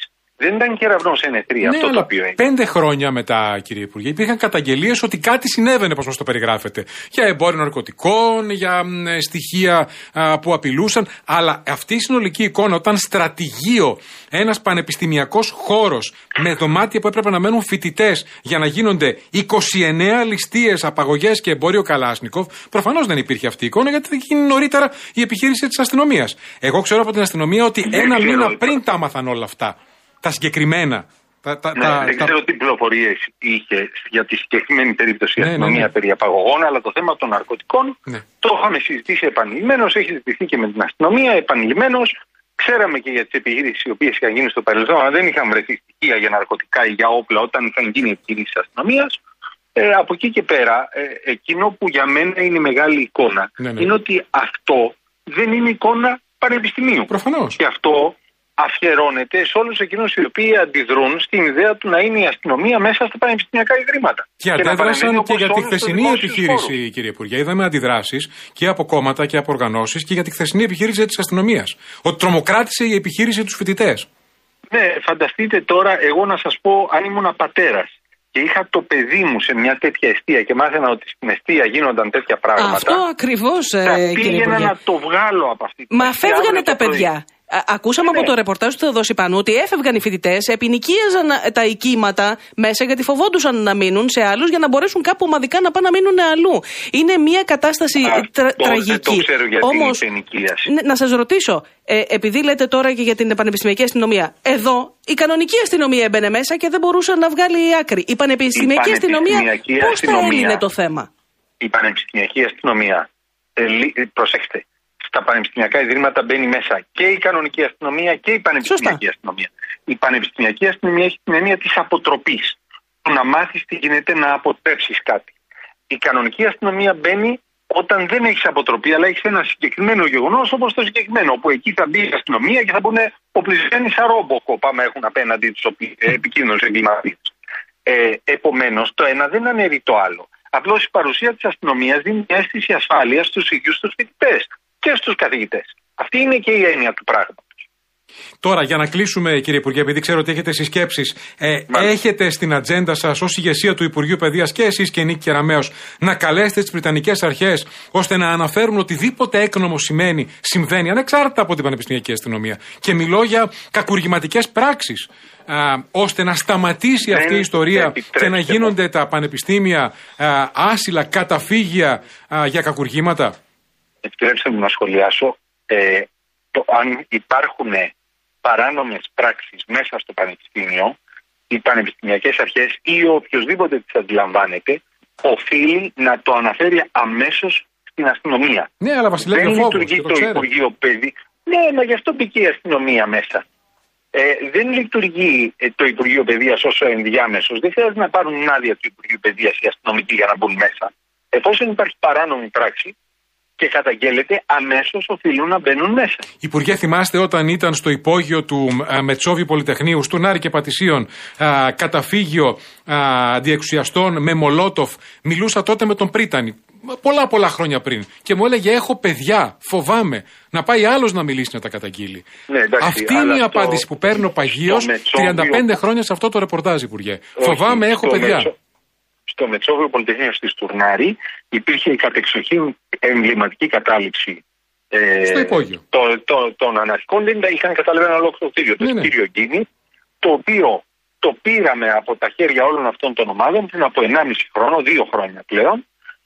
Δεν ήταν κεραυνός εν αιθρία ναι, αυτό αλλά το οποίο έγινε. Πέντε χρόνια μετά, κύριε Υπουργέ, υπήρχαν καταγγελίες ότι κάτι συνέβαινε, όπως μας το περιγράφετε. Για εμπόριο ναρκωτικών, για ε, στοιχεία α, που απειλούσαν. Αλλά αυτή η συνολική εικόνα, όταν στρατηγείο, ένας πανεπιστημιακός χώρος με δωμάτια που έπρεπε να μένουν φοιτητές για να γίνονται είκοσι εννέα ληστείες, απαγωγές και εμπόριο Καλάσνικοφ, προφανώς δεν υπήρχε αυτή η εικόνα, γιατί θα γίνει νωρίτερα η επιχείρηση της αστυνομίας. Εγώ ξέρω από την αστυνομία ότι δεν ένα ξέρω, μήνα πριν τα άμαθαν όλα αυτά. Τα συγκεκριμένα. Τα, τα, ναι, τα, δεν τα... ξέρω τι πληροφορίες είχε για τη συγκεκριμένη περίπτωση η ναι, αστυνομία ναι, ναι. περί απαγωγών, αλλά το θέμα των ναρκωτικών ναι. το είχαμε συζητήσει επανειλημμένως, έχει συζητηθεί και με την αστυνομία επανειλημμένως. Ξέραμε και για τις επιχειρήσεις οι οποίες είχαν γίνει στο παρελθόν, αλλά δεν είχαν βρεθεί στοιχεία για ναρκωτικά ή για όπλα όταν είχαν γίνει επιχειρήσεις της αστυνομίας. Ε, από εκεί και πέρα, ε, εκείνο που για μένα είναι η μεγάλη εικόνα ναι, ναι. είναι ότι αυτό δεν είναι εικόνα πανεπιστημίου. Προφανώς. Και αυτό αφιερώνεται σε όλους εκείνους οι οποίοι αντιδρούν στην ιδέα του να είναι η αστυνομία μέσα στα πανεπιστημιακά ιδρύματα. Και, και αντέδρασαν και, και για τη χθεσινή επιχείρηση, χώρους. Κύριε Υπουργέ. Είδαμε αντιδράσεις και από κόμματα και από οργανώσεις και για τη χθεσινή επιχείρηση της αστυνομίας. Ότι τρομοκράτησε η επιχείρηση τους φοιτητές. Ναι, φανταστείτε τώρα, εγώ να σας πω, αν ήμουν πατέρας και είχα το παιδί μου σε μια τέτοια εστία και μάθαινα ότι στην εστία γίνονταν τέτοια πράγματα. Αυτό ακριβώς, θα ε, πήγαινα να το βγάλω από αυτή την Μα φεύγανε τα παιδιά. Ακούσαμε ναι. από το ρεπορτάζ του Θεοδόση Πανού ότι έφευγαν οι φοιτητές, επινοικίαζαν τα οικήματα μέσα γιατί φοβόντουσαν να μείνουν σε άλλους για να μπορέσουν κάπου ομαδικά να πάνε να μείνουν αλλού. Είναι μια κατάσταση Α, τρα, το, τραγική. Δεν το ξέρω γιατί Όμως, είναι ενοικίαση. Ναι, να σας ρωτήσω, ε, επειδή λέτε τώρα και για την πανεπιστημιακή αστυνομία, εδώ η κανονική αστυνομία έμπαινε μέσα και δεν μπορούσε να βγάλει άκρη. Η πανεπιστημιακή, η πανεπιστημιακή αστυνομία πώς θα έλυνε το θέμα? Η πανεπιστημιακή αστυνομία, ε, προσέξτε. Στα πανεπιστημιακά ιδρύματα μπαίνει μέσα και η κανονική αστυνομία και η πανεπιστημιακή Σωστά. αστυνομία. Η πανεπιστημιακή αστυνομία έχει την έννοια της αποτροπής. Του να μάθεις τι γίνεται να αποτρέψεις κάτι. Η κανονική αστυνομία μπαίνει όταν δεν έχεις αποτροπή, αλλά έχεις ένα συγκεκριμένο γεγονός όπως το συγκεκριμένο. Όπου εκεί θα μπει η αστυνομία και θα μπουν οπλισμένοι σαν ρόμποκο. Πάμε έχουν απέναντι τους επικίνδυνους εγκληματίες. Ε, επομένως, το ένα δεν αναιρεί το άλλο. Απλώς η παρουσία της αστυνομίας δίνει μια αίσθηση ασφάλειας στους ίδιους τους φοιτητές και στους καθηγητές. Αυτή είναι και η έννοια του πράγματος. Τώρα, για να κλείσουμε, κύριε Υπουργέ, επειδή ξέρω ότι έχετε συσκέψεις, ε, έχετε στην ατζέντα σας ως ηγεσία του Υπουργείου Παιδείας και εσείς και Νίκη Κεραμέως να καλέσετε τις Βρετανικές αρχές ώστε να αναφέρουν οτιδήποτε έκνομο σημαίνει, συμβαίνει, ανεξάρτητα από την πανεπιστημιακή αστυνομία. Και μιλώ για κακουργηματικές πράξεις, α, ώστε να σταματήσει Δεν αυτή η ιστορία και να γίνονται τα πανεπιστήμια α, άσυλα, καταφύγια α, για κακουργήματα. Επιτρέψτε μου να σχολιάσω. Ε, το, αν υπάρχουν παράνομες πράξεις μέσα στο πανεπιστήμιο, οι πανεπιστημιακές αρχές ή οποιοδήποτε τις αντιλαμβάνεται, οφείλει να το αναφέρει αμέσως στην αστυνομία. Ναι, αλλά Βασιλεύει δεν ο φόβος, λειτουργεί το, το Υπουργείο Παιδείας. Ναι, μα γι' αυτό μπήκε η αστυνομία μέσα. Ε, δεν λειτουργεί ε, το Υπουργείο Παιδείας όσο ενδιάμεσος. Δεν χρειάζεται να πάρουν άδεια του Υπουργείου Παιδείας οι αστυνομικοί για να μπουν μέσα. Εφόσον υπάρχει παράνομη πράξη και καταγγέλλεται, αμέσως οφείλουν να μπαίνουν μέσα. Υπουργέ, θυμάστε όταν ήταν στο υπόγειο του α, Μετσόβιου Πολυτεχνείου, του Νάρη και Πατησίων, α, καταφύγιο α, αντιεξουσιαστών με Μολότοφ, μιλούσα τότε με τον Πρίτανη. Πολλά πολλά χρόνια πριν. Και μου έλεγε: έχω παιδιά, φοβάμαι. Να πάει άλλος να μιλήσει να τα καταγγείλει. Ναι, εντάξει, αυτή είναι η στο, απάντηση που παίρνω παγίως τριάντα πέντε χρόνια σε αυτό το ρεπορτάζ, Υπουργέ. Όχι, φοβάμαι, έχω παιδιά. Μετσο, στο Μετσόβιο Πολυτεχνείο στη Στουρνάρη υπήρχε η κατεξοχήν εμβληματική κατάληψη. Ε, στο υπόγειο. Το, το, των αναρχικών δεν είχαν καταλάβει ένα ολόκληρο κτίριο. Το κτίριο εκείνη, το οποίο το πήραμε από τα χέρια όλων αυτών των ομάδων πριν από ενάμιση χρόνο, δύο χρόνια πλέον.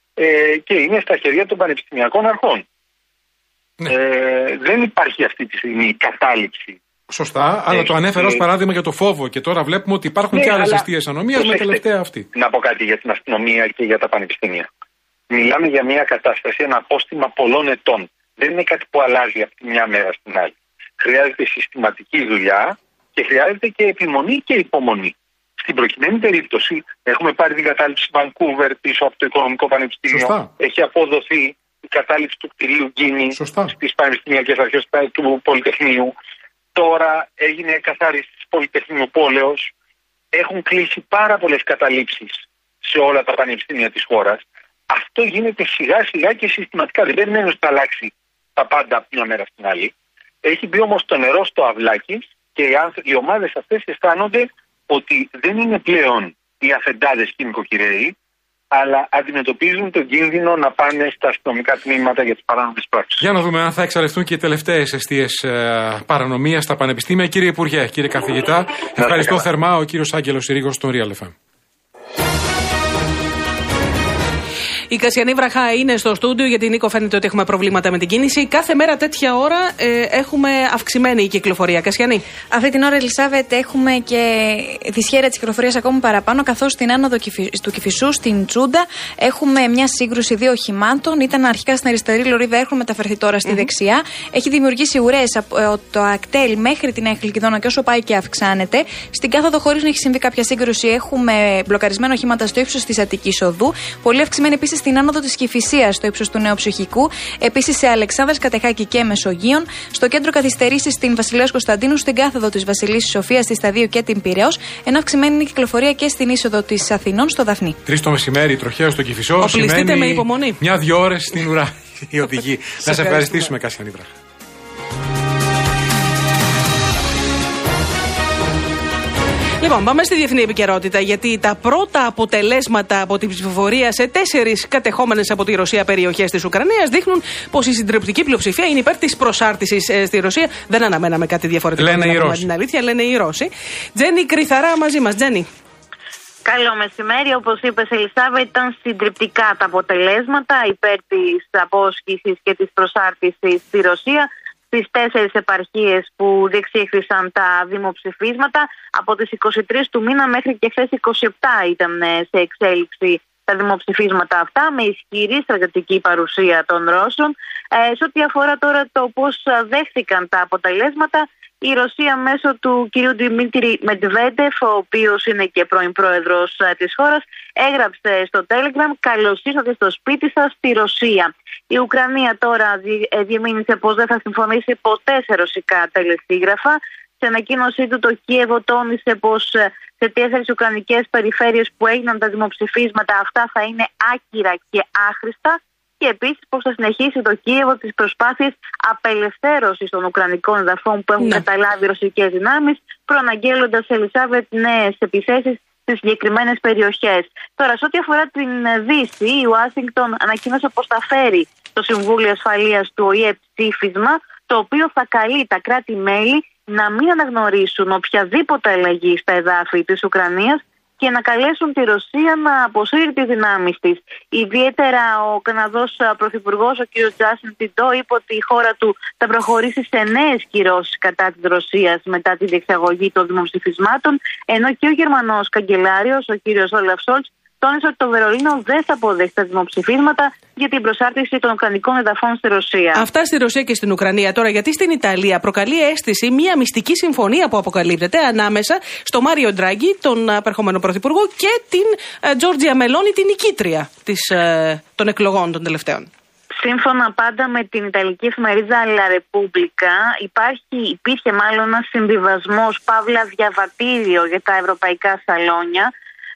Ε, και είναι στα χέρια των πανεπιστημιακών αρχών. Ναι. Ε, δεν υπάρχει αυτή τη στιγμή κατάληψη. Σωστά, αλλά ε, το ανέφερα ε, ως παράδειγμα για το φόβο και τώρα βλέπουμε ότι υπάρχουν ναι, και άλλες αιστείες ανομίας με τελευταία αυτή. Να πω κάτι για την αστυνομία και για τα πανεπιστήμια. Μιλάμε για μια κατάσταση, ένα απόστημα πολλών ετών. Δεν είναι κάτι που αλλάζει από τη μια μέρα στην άλλη. Χρειάζεται συστηματική δουλειά και χρειάζεται και επιμονή και υπομονή. Στην προκειμένη περίπτωση έχουμε πάρει την κατάληψη Vancouver πίσω από το Οικονομικό Πανεπιστήμιο. Σωστά. Έχει αποδοθεί η κατάληψη του κτηρίου Γκίνη στις πανεπιστημιακές αρχές του Πολυτεχνείου. Τώρα έγινε καθάριση της Πολυτεχνείου Πόλεως. Έχουν κλείσει πάρα πολλές καταλήψεις σε όλα τα πανεπιστήμια της χώρας. Αυτό γίνεται σιγά σιγά και συστηματικά. Δεν περιμένει να αλλάξει τα πάντα από μια μέρα στην άλλη. Έχει μπει όμως το νερό στο αυλάκι Και οι, άνθρωποι, οι ομάδες αυτές αισθάνονται ότι δεν είναι πλέον οι αφεντάδες και οι νοικοκυρέοι, αλλά αντιμετωπίζουν τον κίνδυνο να πάνε στα αστυνομικά τμήματα για τις παράνομες πράξεις. Για να δούμε αν θα εξαλειφθούν και οι τελευταίες αιστείες ε, παρανομίας στα πανεπιστήμια. Κύριε Υπουργέ, κύριε Καθηγητά, ευχαριστώ θερμά. Ο κύριος Άγγελος Συρίγος στον Real εφ εμ. Η Κασιανή Βραχά είναι στο στούντιο, γιατί Νίκο φαίνεται ότι έχουμε προβλήματα με την κίνηση. Κάθε μέρα τέτοια ώρα ε, έχουμε αυξημένη κυκλοφορία. Κασιανή. Αυτή την ώρα, Ελισάβετ, έχουμε και δυσχέρεια της κυκλοφορίας ακόμη παραπάνω, καθώς στην άνοδο του Κηφισού, στην Τσούντα, έχουμε μια σύγκρουση δύο οχημάτων. Ήταν αρχικά στην αριστερή λωρίδα, έχουν μεταφερθεί τώρα στη mm-hmm. δεξιά. Έχει δημιουργήσει ουρές από το Ακτέλ μέχρι την Νέα Χαλκιδόνα και όσο πάει και αυξάνεται. Στην κάθοδο, χωρίς να έχει συμβεί κάποια σύγκρουση, έχουμε μπλοκαρισμένα οχήματα στο ύψος της Αττικής Οδού. Πολύ αυξημένη επίσης στην άνοδο της Κηφισίας στο ύψος του Νέου Ψυχικού. Επίσης σε Αλεξάνδρας, Κατεχάκη και Μεσογείων. Στο κέντρο καθυστερήσεις στην Βασιλέως Κωνσταντίνου, στην κάθοδο της Βασιλίσσης Σοφίας, στη Σταδίου και την Πειραιώς. Ενώ αυξημένη είναι η κυκλοφορία και στην είσοδο της Αθηνών στο Δαφνί. Τρεις το μεσημέρι, τροχαίο στο Κηφισό. Οπλιστείτε με υπομονή. Μια-δυο ώρες στην ουρά οι οδηγοί. Να σε ευχαριστήσουμε, Κασιανή Βραχά. Λοιπόν, πάμε στη διεθνή επικαιρότητα, γιατί τα πρώτα αποτελέσματα από την ψηφοφορία σε τέσσερις κατεχόμενες από τη Ρωσία περιοχές της Ουκρανίας δείχνουν πως η συντριπτική πλειοψηφία είναι υπέρ της προσάρτησης ε, στη Ρωσία. Δεν αναμέναμε κάτι διαφορετικό. Λένε οι Ρώσοι. Την αλήθεια, λένε οι Ρώσοι. Τζένι Κρυθαρά μαζί μας. Τζένι. Καλό μεσημέρι. Όπως είπες, Ελισάβετ, ήταν συντριπτικά τα αποτελέσματα υπέρ της απόσχησης και της προσάρτησης στη Ρωσία. Στις τέσσερις επαρχίες που διεξήχθησαν τα δημοψηφίσματα, από τις είκοσι τρεις του μήνα μέχρι και χθες είκοσι επτά ήταν σε εξέλιξη τα δημοψηφίσματα αυτά, με ισχυρή στρατιωτική παρουσία των Ρώσων. Ε, σε ό,τι αφορά τώρα το πώς δέχθηκαν τα αποτελέσματα, η Ρωσία μέσω του κυρίου Δημήτρη Μεντβέντεφ, ο οποίος είναι και πρώην πρόεδρος της χώρας, έγραψε στο Telegram «Καλώς ήρθατε στο σπίτι σας στη Ρωσία». Η Ουκρανία τώρα διεμήνυσε πως δεν θα συμφωνήσει ποτέ σε ρωσικά τελεσίγραφα. Σε ανακοίνωσή του, το Κίεβο τόνισε πως σε τέσσερις ουκρανικές περιφέρειες που έγιναν τα δημοψηφίσματα αυτά θα είναι άκυρα και άχρηστα. Και επίσης πως θα συνεχίσει το Κίεβο τις προσπάθειες απελευθέρωσης των ουκρανικών εδαφών που έχουν ναι. καταλάβει οι ρωσικές δυνάμεις, προαναγγέλλοντας, Ελισάβετ, νέες επιθέσεις στις συγκεκριμένες περιοχές. Τώρα, σε ό,τι αφορά την Δύση, η Ουάσιγκτον ανακοίνωσε πως θα φέρει στο Συμβούλιο Ασφαλείας του Ο Η Ε ψήφισμα, το οποίο θα καλεί τα κράτη-μέλη να μην αναγνωρίσουν οποιαδήποτε αλλαγή στα εδάφη της Ουκρανίας και να καλέσουν τη Ρωσία να αποσύρει τις δυνάμεις της. Ιδιαίτερα ο Καναδός Πρωθυπουργός, ο κ. Τζάστιν Τρούντο, είπε ότι η χώρα του θα προχωρήσει σε νέες κυρώσεις κατά της Ρωσίας μετά τη διεξαγωγή των δημοψηφισμάτων, ενώ και ο Γερμανός Καγκελάριος, ο κ. Όλαφ Σόλτς, τόνισε ότι το Βερολίνο δεν θα αποδεχτεί τα δημοψηφίσματα για την προσάρτηση των ουκρανικών εδαφών στη Ρωσία. Αυτά στη Ρωσία και στην Ουκρανία. Τώρα, γιατί στην Ιταλία προκαλεί αίσθηση μια μυστική συμφωνία που αποκαλύπτεται ανάμεσα στο Μάριο Ντράγκη, τον απερχόμενο πρωθυπουργό, και την Τζόρτζια Μελόνι, την νικήτρια της, ε, των εκλογών των τελευταίων. Σύμφωνα πάντα με την Ιταλική εφημερίδα La Repubblica, υπάρχει, υπήρχε μάλλον ένας συμβιβασμός, παύλα διαβατήριο για τα ευρωπαϊκά σαλόνια.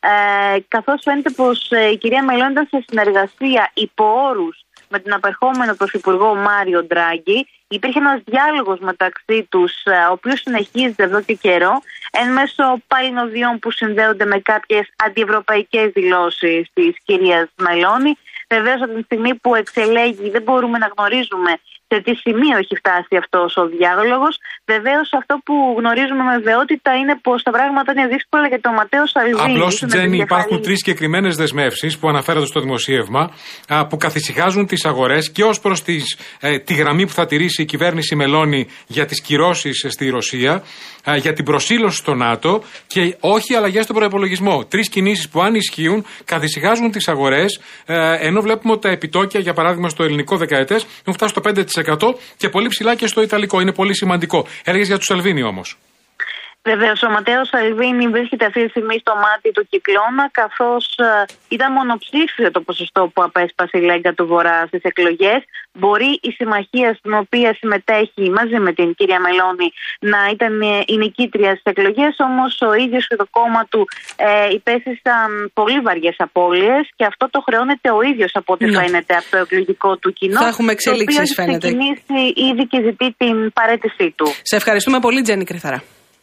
Ε, καθώς φαίνεται πως ε, η κυρία Μελόνι ήταν σε συνεργασία υπό όρους με την απερχόμενο πρωθυπουργό Μάριο Ντράγκη. Υπήρχε ένας διάλογος μεταξύ τους, ε, ο οποίος συνεχίζεται εδώ και καιρό, εν μέσω παλινοδίων που συνδέονται με κάποιες αντιευρωπαϊκές δηλώσεις της κυρίας Μελόνι. Βεβαίως, από τη στιγμή που εξελέγει, δεν μπορούμε να γνωρίζουμε σε τι σημείο έχει φτάσει αυτός ο διάλογος. Βεβαίως, αυτό που γνωρίζουμε με βεβαιότητα είναι πως τα πράγματα είναι δύσκολα για τον Ματέο Σαλβίνη. Απλώς, Τζένι, υπάρχουν τρεις συγκεκριμένες δεσμεύσεις που αναφέρονται στο δημοσίευμα, α, που καθησυχάζουν τις αγορές και ως προς τις, ε, τη γραμμή που θα τηρήσει η κυβέρνηση Μελόνι για τις κυρώσεις στη Ρωσία, α, για την προσήλωση στο ΝΑΤΟ και όχι αλλαγές στον προϋπολογισμό. Τρεις κινήσεις που, αν ισχύουν, καθησυχάζουν τις αγορές, ε, ενώ βλέπουμε ότι τα επιτόκια, για παράδειγμα, στο ελληνικό δεκαετές έχουν φτάσει στο πέντε τοις εκατό και πολύ ψηλά και στο ιταλικό. Είναι πολύ σημαντικό. Έλεγες για του Σαλβίνη όμως. Βεβαίως, ο Ματέο Σαλβίνη βρίσκεται αυτή τη στιγμή στο μάτι του κυκλώνα, καθώς ε, ήταν μονοψήφιο το ποσοστό που απέσπασε η Λέγκα του Βορρά στις εκλογές. Μπορεί η συμμαχία στην οποία συμμετέχει μαζί με την κυρία Μελόνι να ήταν ε, η νικήτρια στις εκλογές, όμως ο ίδιος και το κόμμα του ε, υπέστησαν πολύ βαριές απώλειες και αυτό το χρεώνεται ο ίδιος από ό,τι φαίνεται από το εκλογικό του κοινό. Θα έχουμε εξελίξεις, φαίνεται. Το οποίο έχει ξεκινήσει ήδη και ζητεί την παραίτησή του. Σε ευχαριστούμε πολύ, Τζένι Κρυθαρά.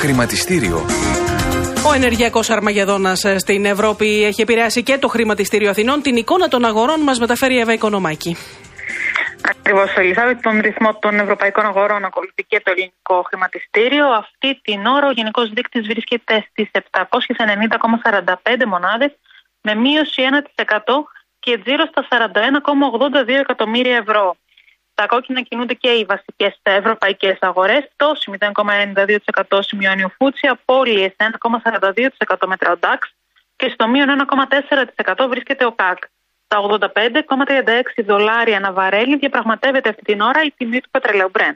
Χρηματιστήριο. Ο ενεργειακός Αρμαγεδόνας στην Ευρώπη έχει επηρεάσει και το Χρηματιστήριο Αθηνών. Την εικόνα των αγορών μας μεταφέρει η Εύα Οικονομάκη. Ακριβώς, Ελισάβετ, τον ρυθμό των ευρωπαϊκών αγορών ακολουθεί και το ελληνικό χρηματιστήριο. Αυτή την ώρα ο γενικός δείκτης βρίσκεται στις επτακόσιες ενενήντα κόμμα σαράντα πέντε μονάδες με μείωση ένα τοις εκατό και τζίρο στα σαράντα ένα κόμμα ογδόντα δύο εκατομμύρια ευρώ. Τα κόκκινα κινούνται και οι βασικές ευρωπαϊκές αγορές. Πτώση μηδέν κόμμα ενενήντα δύο τοις εκατό σημειώνει ο Φούτσι, απώλειες ένα κόμμα σαράντα δύο τοις εκατό μετρά ο νταξ και στο μείον ένα κόμμα τέσσερα τοις εκατό βρίσκεται ο ΚΑΚ. Τα ογδόντα πέντε κόμμα τριάντα έξι δολάρια ανά βαρέλι διαπραγματεύεται αυτή την ώρα η τιμή του πετρελαίου Brent.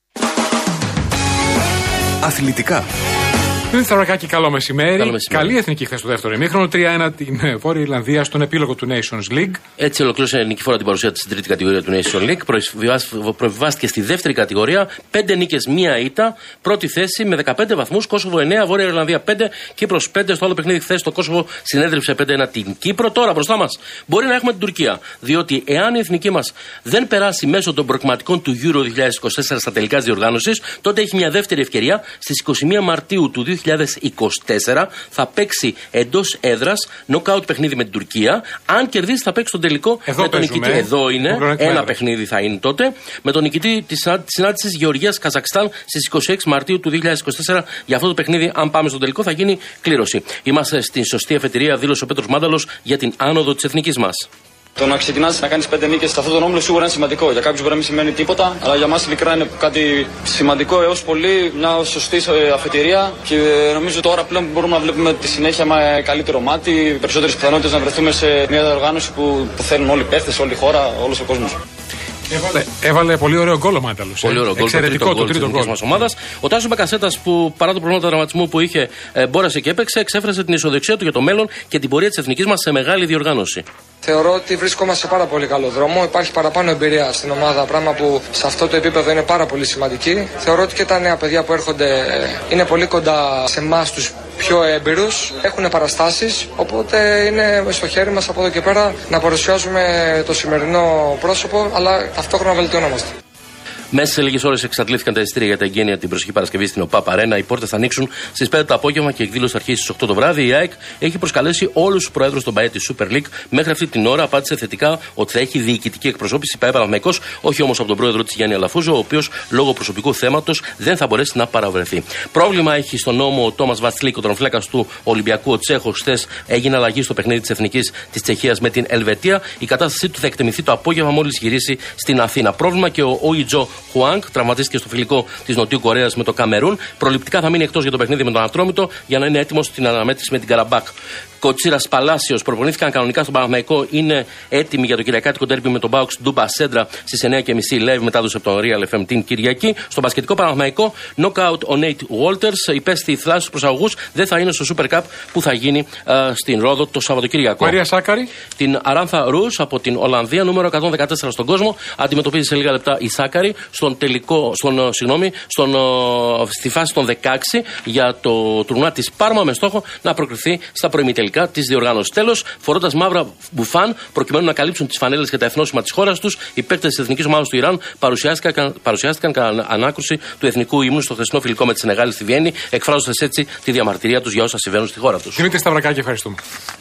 Αθλητικά. Κύριε Σταυρακάκη, καλό μεσημέρι. καλό μεσημέρι. Καλή εθνική χθες στο δεύτερο ημίχρονο. τρία ένα την Βόρεια Ιρλανδία στον επίλογο του Nations League. Έτσι ολοκλήρωσε νικηφόρα την παρουσία της στην τρίτη κατηγορία του Nations League. Προβιβάστηκε στη δεύτερη κατηγορία. Πέντε νίκες, μία ήττα. Πρώτη θέση με δεκαπέντε βαθμούς. Κόσοβο εννέα, Βόρεια Ιρλανδία πέντε, Κύπρος πέντε. Στο άλλο παιχνίδι χθες το Κόσοβο συνέδριψε πέντε ένα την Κύπρο. Τώρα μπροστά μας μπορεί να έχουμε την Τουρκία. Διότι εάν η εθνική μας δεν περάσει μέσω των προκριματικών του Euro δύο χιλιάδες είκοσι τέσσερα στα τελικά της διοργάνωσης, τότε έχει μια δεύτερη ευκαιρία στις είκοσι μία Μαρτίου του δύο χιλιάδες είκοσι τέσσερα θα παίξει εντός έδρας νοκάουτ παιχνίδι με την Τουρκία. Αν κερδίσει, θα παίξει τον τελικό εδώ με τον νικητή. Εδώ είναι. Ένα παιχνίδι θα είναι τότε. Με τον νικητή της συνάντησης Γεωργίας-Καζακστάν στις είκοσι έξι Μαρτίου του δύο χιλιάδες είκοσι τέσσερα. Για αυτό το παιχνίδι, αν πάμε στον τελικό, θα γίνει κλήρωση. Είμαστε στην σωστή αφετηρία, δήλωσε ο Πέτρος Μάνταλος για την άνοδο της εθνικής μας. Το να ξεκινάς να κάνεις πέντε νίκες σε αυτόν τον όμιλο σίγουρα είναι σημαντικό. Για κάποιους μπορεί να μην σημαίνει τίποτα, αλλά για μας ειλικρινά είναι κάτι σημαντικό έως πολύ, μια σωστή αφετηρία και νομίζω τώρα πλέον μπορούμε να βλέπουμε τη συνέχεια με καλύτερο μάτι, περισσότερες πιθανότητες να βρεθούμε σε μια διοργάνωση που, που θέλουν όλοι οι παίχτες, όλη η χώρα, όλος ο κόσμος. Έβαλε, έβαλε πολύ ωραίο γκολ ο Μάνταλος. Πολύ ωραίο γκολ. Εξαιρετικό το τρίτο γκολ της ομάδας. Ο Τάσος Μπακασέτας, που παρά το προβλήμα τραυματισμού που είχε, ε, μπόρεσε και έπαιξε, εξέφρασε την αισιοδοξία του για το μέλλον και την πορεία της εθνικής μας σε μεγάλη διοργάνωση. Θεωρώ ότι βρισκόμαστε σε πάρα πολύ καλό δρόμο. Υπάρχει παραπάνω εμπειρία στην ομάδα, πράγμα που σε αυτό το επίπεδο είναι πάρα πολύ σημαντική. Θεωρώ ότι και τα νέα παιδιά που έρχονται είναι πολύ κοντά σε εμάς τους πιο έμπειρους, έχουν παραστάσεις, οπότε είναι στο χέρι μας από εδώ και πέρα να παρουσιάζουμε το σημερινό πρόσωπο, αλλά ταυτόχρονα βελτιωνόμαστε. Μέσα σε λίγες ώρες εξαντλήθηκαν τα εισιτήρια για τα εγγένεια την προσεχή Παρασκευή στην ΟΠΑΠ Αρένα. Οι πόρτες θα ανοίξουν στις πέντε το απόγευμα και η εκδήλωση θα αρχίσει στις οκτώ το βράδυ. Η ΑΕΚ έχει προσκαλέσει όλους τους προέδρους των ΠΑΕ της Super League. Μέχρι αυτή την ώρα απάντησε θετικά ότι θα έχει διοικητική εκπροσώπηση ΠΑΕ Παναθηναϊκός, όχι όμως από τον πρόεδρο της Γιάννη Αλαφούζο, ο οποίος λόγω προσωπικού θέματος δεν θα μπορέσει να παραβρεθεί. Πρόβλημα έχει στον νόμο ο Τόμας Βατσλίκ, ο τρομφλέκας του Ολυμπιακού. Ο Τσέχος χθες έγινε αλλαγή στο παιχνίδι της Εθνικής της Τσεχίας με την Ελβετία. Η κατάστασή του θα εκτιμηθεί το απόγευμα μόλις γυρίσει στην Αθήνα. Πρόβλημα και ο Οιτζο Χουάνγκ, τραυματίστηκε στο φιλικό της Νοτιού Κορέας με το Καμερούν. Προληπτικά θα μείνει εκτός για το παιχνίδι με τον Ατρόμητο για να είναι έτοιμος στην αναμέτρηση με την Καραμπάκ. Κοτσίρας Παλάσιος προπονήθηκαν κανονικά στον Παναθηναϊκό. Είναι έτοιμοι για το κυριακάτικο ντέρμπι με τον Μπάουξ Ντούμπα Σέντρα στις εννιά και μισή live μετάδοση από τον Real εφ εμ την Κυριακή. Στον μπασκετικό Παναθηναϊκό, knockout ο Νέιτ Walters. Υπέστη θλάση στους προσαγωγούς, δεν θα είναι στο Super Cup που θα γίνει uh, στην Ρόδο το Σαββατοκύριακο. Μαρία Σάκαρη. Την Αράνθα Ρούς από την Ολλανδία, νούμερο εκατόν δεκατέσσερα στον κόσμο. Αντιμετωπίζει σε λίγα λεπτά η Σάκαρη στον τελικό, στον, συγγνώμη, στον, στη φάση των δεκαέξι για το τουρνουά της Πάρμα με στόχο να προκριθεί στα προημιτελικά της διοργάνωσης. Τέλος, φορώντας μαύρα μπουφάν προκειμένου να καλύψουν τις φανέλες και τα εθνόσημα της χώρας τους, οι παίκτες της εθνικής ομάδας του Ιράν παρουσιάστηκαν, παρουσιάστηκαν κατά ανάκρουση του εθνικού ύμνου στο χθεσινό φιλικό με τη Σενεγάλη στη Βιέννη, εκφράζοντας έτσι τη διαμαρτυρία τους για όσα συμβαίνουν στη χώρα τους. Δημήτρη Σταυρακάκη, ευχαριστούμε.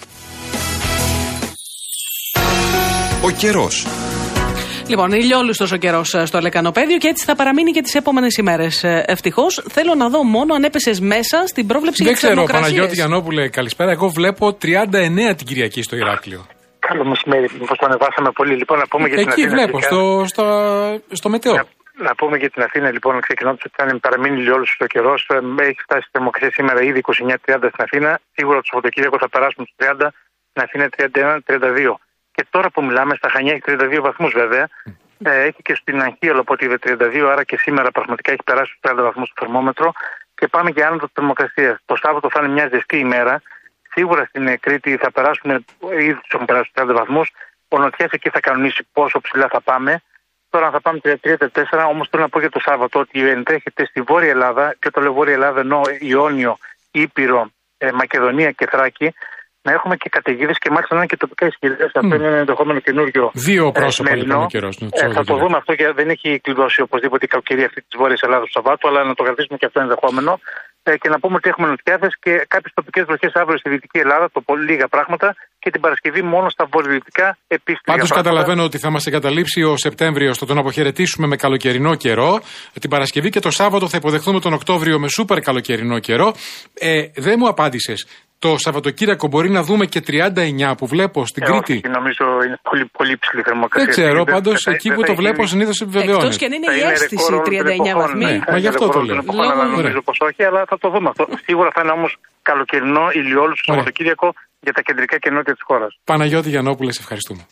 Ο καιρός. Λοιπόν, ηλιόλουστος ο καιρός στο Λεκανοπέδιο και έτσι θα παραμείνει και τις επόμενες ημέρες. Ευτυχώς. Θέλω να δω μόνο αν έπεσες μέσα στην πρόβλεψη για τις θερμοκρασίες. Δεν ξέρω, Παναγιώτη Γιαννόπουλε, καλησπέρα. Εγώ βλέπω τριάντα εννέα την Κυριακή στο Ηράκλειο. Καλό μεσημέρι. Μήπως το ανεβάσαμε πολύ. Λοιπόν, να πούμε για την Εκεί Αθήνα. βλέπω, στο, στο, στο μετεό. Να, να πούμε για την Αθήνα, λοιπόν, ξεκινώντας ότι θα παραμείνει ηλιόλουστος ο καιρός. Έχει φτάσει η θερμοκρασία σήμερα ήδη είκοσι εννέα τριάντα στην Αθήνα. Σίγουρα το Σαββατοκύριακο θα περάσουμε στους τριάντα, στην Αθήνα τριάντα ένα τριάντα δύο. Και τώρα που μιλάμε, στα Χανιά έχει τριάντα δύο βαθμούς βέβαια. Ε, έχει και στην Αγχίολο από ό,τι είδε τριάντα δύο, άρα και σήμερα πραγματικά έχει περάσει στους τριάντα βαθμούς το θερμόμετρο. Και πάμε για άνοδο της θερμοκρασίας. Το Σάββατο θα είναι μια ζεστή ημέρα. Σίγουρα στην Κρήτη θα περάσουν, ήδη τους έχουν περάσει στους τριάντα βαθμούς. Ο Νοτιάς εκεί θα κανονίσει πόσο ψηλά θα πάμε. Τώρα θα πάμε τριάντα τρία τριάντα τέσσερα, όμως θέλω να πω για το Σάββατο ότι ενδέχεται στη Βόρεια Ελλάδα, και το λέω Βόρεια Ελλάδα ενώ Ιόνιο, Ήπειρο, ε, Μακεδονία και Θράκη, να έχουμε και καταιγίδες και μάλιστα να είναι και τοπικά ισχυρές. Mm. Αυτό είναι ένα ενδεχόμενο καινούριο. Δύο πρόσωπα λοιπόν ο καιρός. Ε, θα το δούμε αυτό και δεν έχει κλειδώσει οπωσδήποτε η κακοκαιρία αυτή της Βόρειας Ελλάδας του Σαββάτου, αλλά να το κρατήσουμε και αυτό ενδεχόμενο. Ε, και να πούμε ότι έχουμε νοτιάδες και κάποιες τοπικές βροχές αύριο στη Δυτική Ελλάδα, το πολύ λίγα πράγματα, και την Παρασκευή μόνο στα βορειοδυτικά επίσης. Πάντως καταλαβαίνω ότι θα μας εγκαταλείψει ο Σεπτέμβριος στο τον αποχαιρετήσουμε με καλοκαιρινό καιρό. Την Παρασκευή και το Σάββατο θα υποδεχθούμε τον Οκτώβριο με σούπερ καλοκαιρινό καιρό. Ε, δεν μου απάντησες. Το Σαββατοκύριακο μπορεί να δούμε και τριάντα εννιά που βλέπω στην ε, Κρήτη. Όχι, νομίζω είναι πολύ, πολύ ψηλή θερμοκρασία. Δεν ξέρω, πάντως εκεί που το βλέπω συνήθως επιβεβαιώνει. Εκτός και αν είναι η αίσθηση τριάντα εννιά βαθμοί. Ναι, μα γι' αυτό το λέω. Νομίζω πως όχι, αλλά θα το δούμε αυτό. Σίγουρα θα είναι όμως καλοκαιρινό ηλιόλου στο Σαββατοκύριακο για τα κεντρικά και νότια της χώρας. Παναγιώτη Γιαννόπουλε, ευχαριστούμε.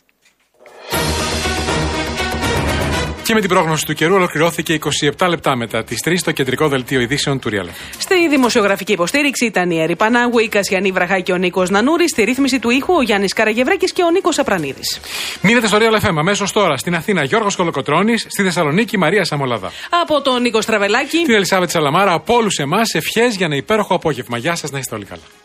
Και με την πρόγνωση του καιρού ολοκληρώθηκε είκοσι επτά λεπτά μετά τις τρεις το κεντρικό δελτίο ειδήσεων του Real. Στη δημοσιογραφική υποστήριξη ήταν η Έρη Πανάγου, η Κασιανή Βραχά και ο Νίκος Νανούρης. Στη ρύθμιση του ήχου ο Γιάννης Καραγευρέκης και ο Νίκος Απρανίδης. Μείνετε στο Real εφ εμ. Αμέσως τώρα στην Αθήνα Γιώργος Κολοκοτρώνης, στη Θεσσαλονίκη Μαρία Σαμολαδά. Από τον Νίκο Στραβελάκη. Την Ελισάβετ Σαλαμάρα, από όλους εμάς ευχές για ένα υπέροχο απόγευμα. Γεια σας, να είστε όλοι καλά.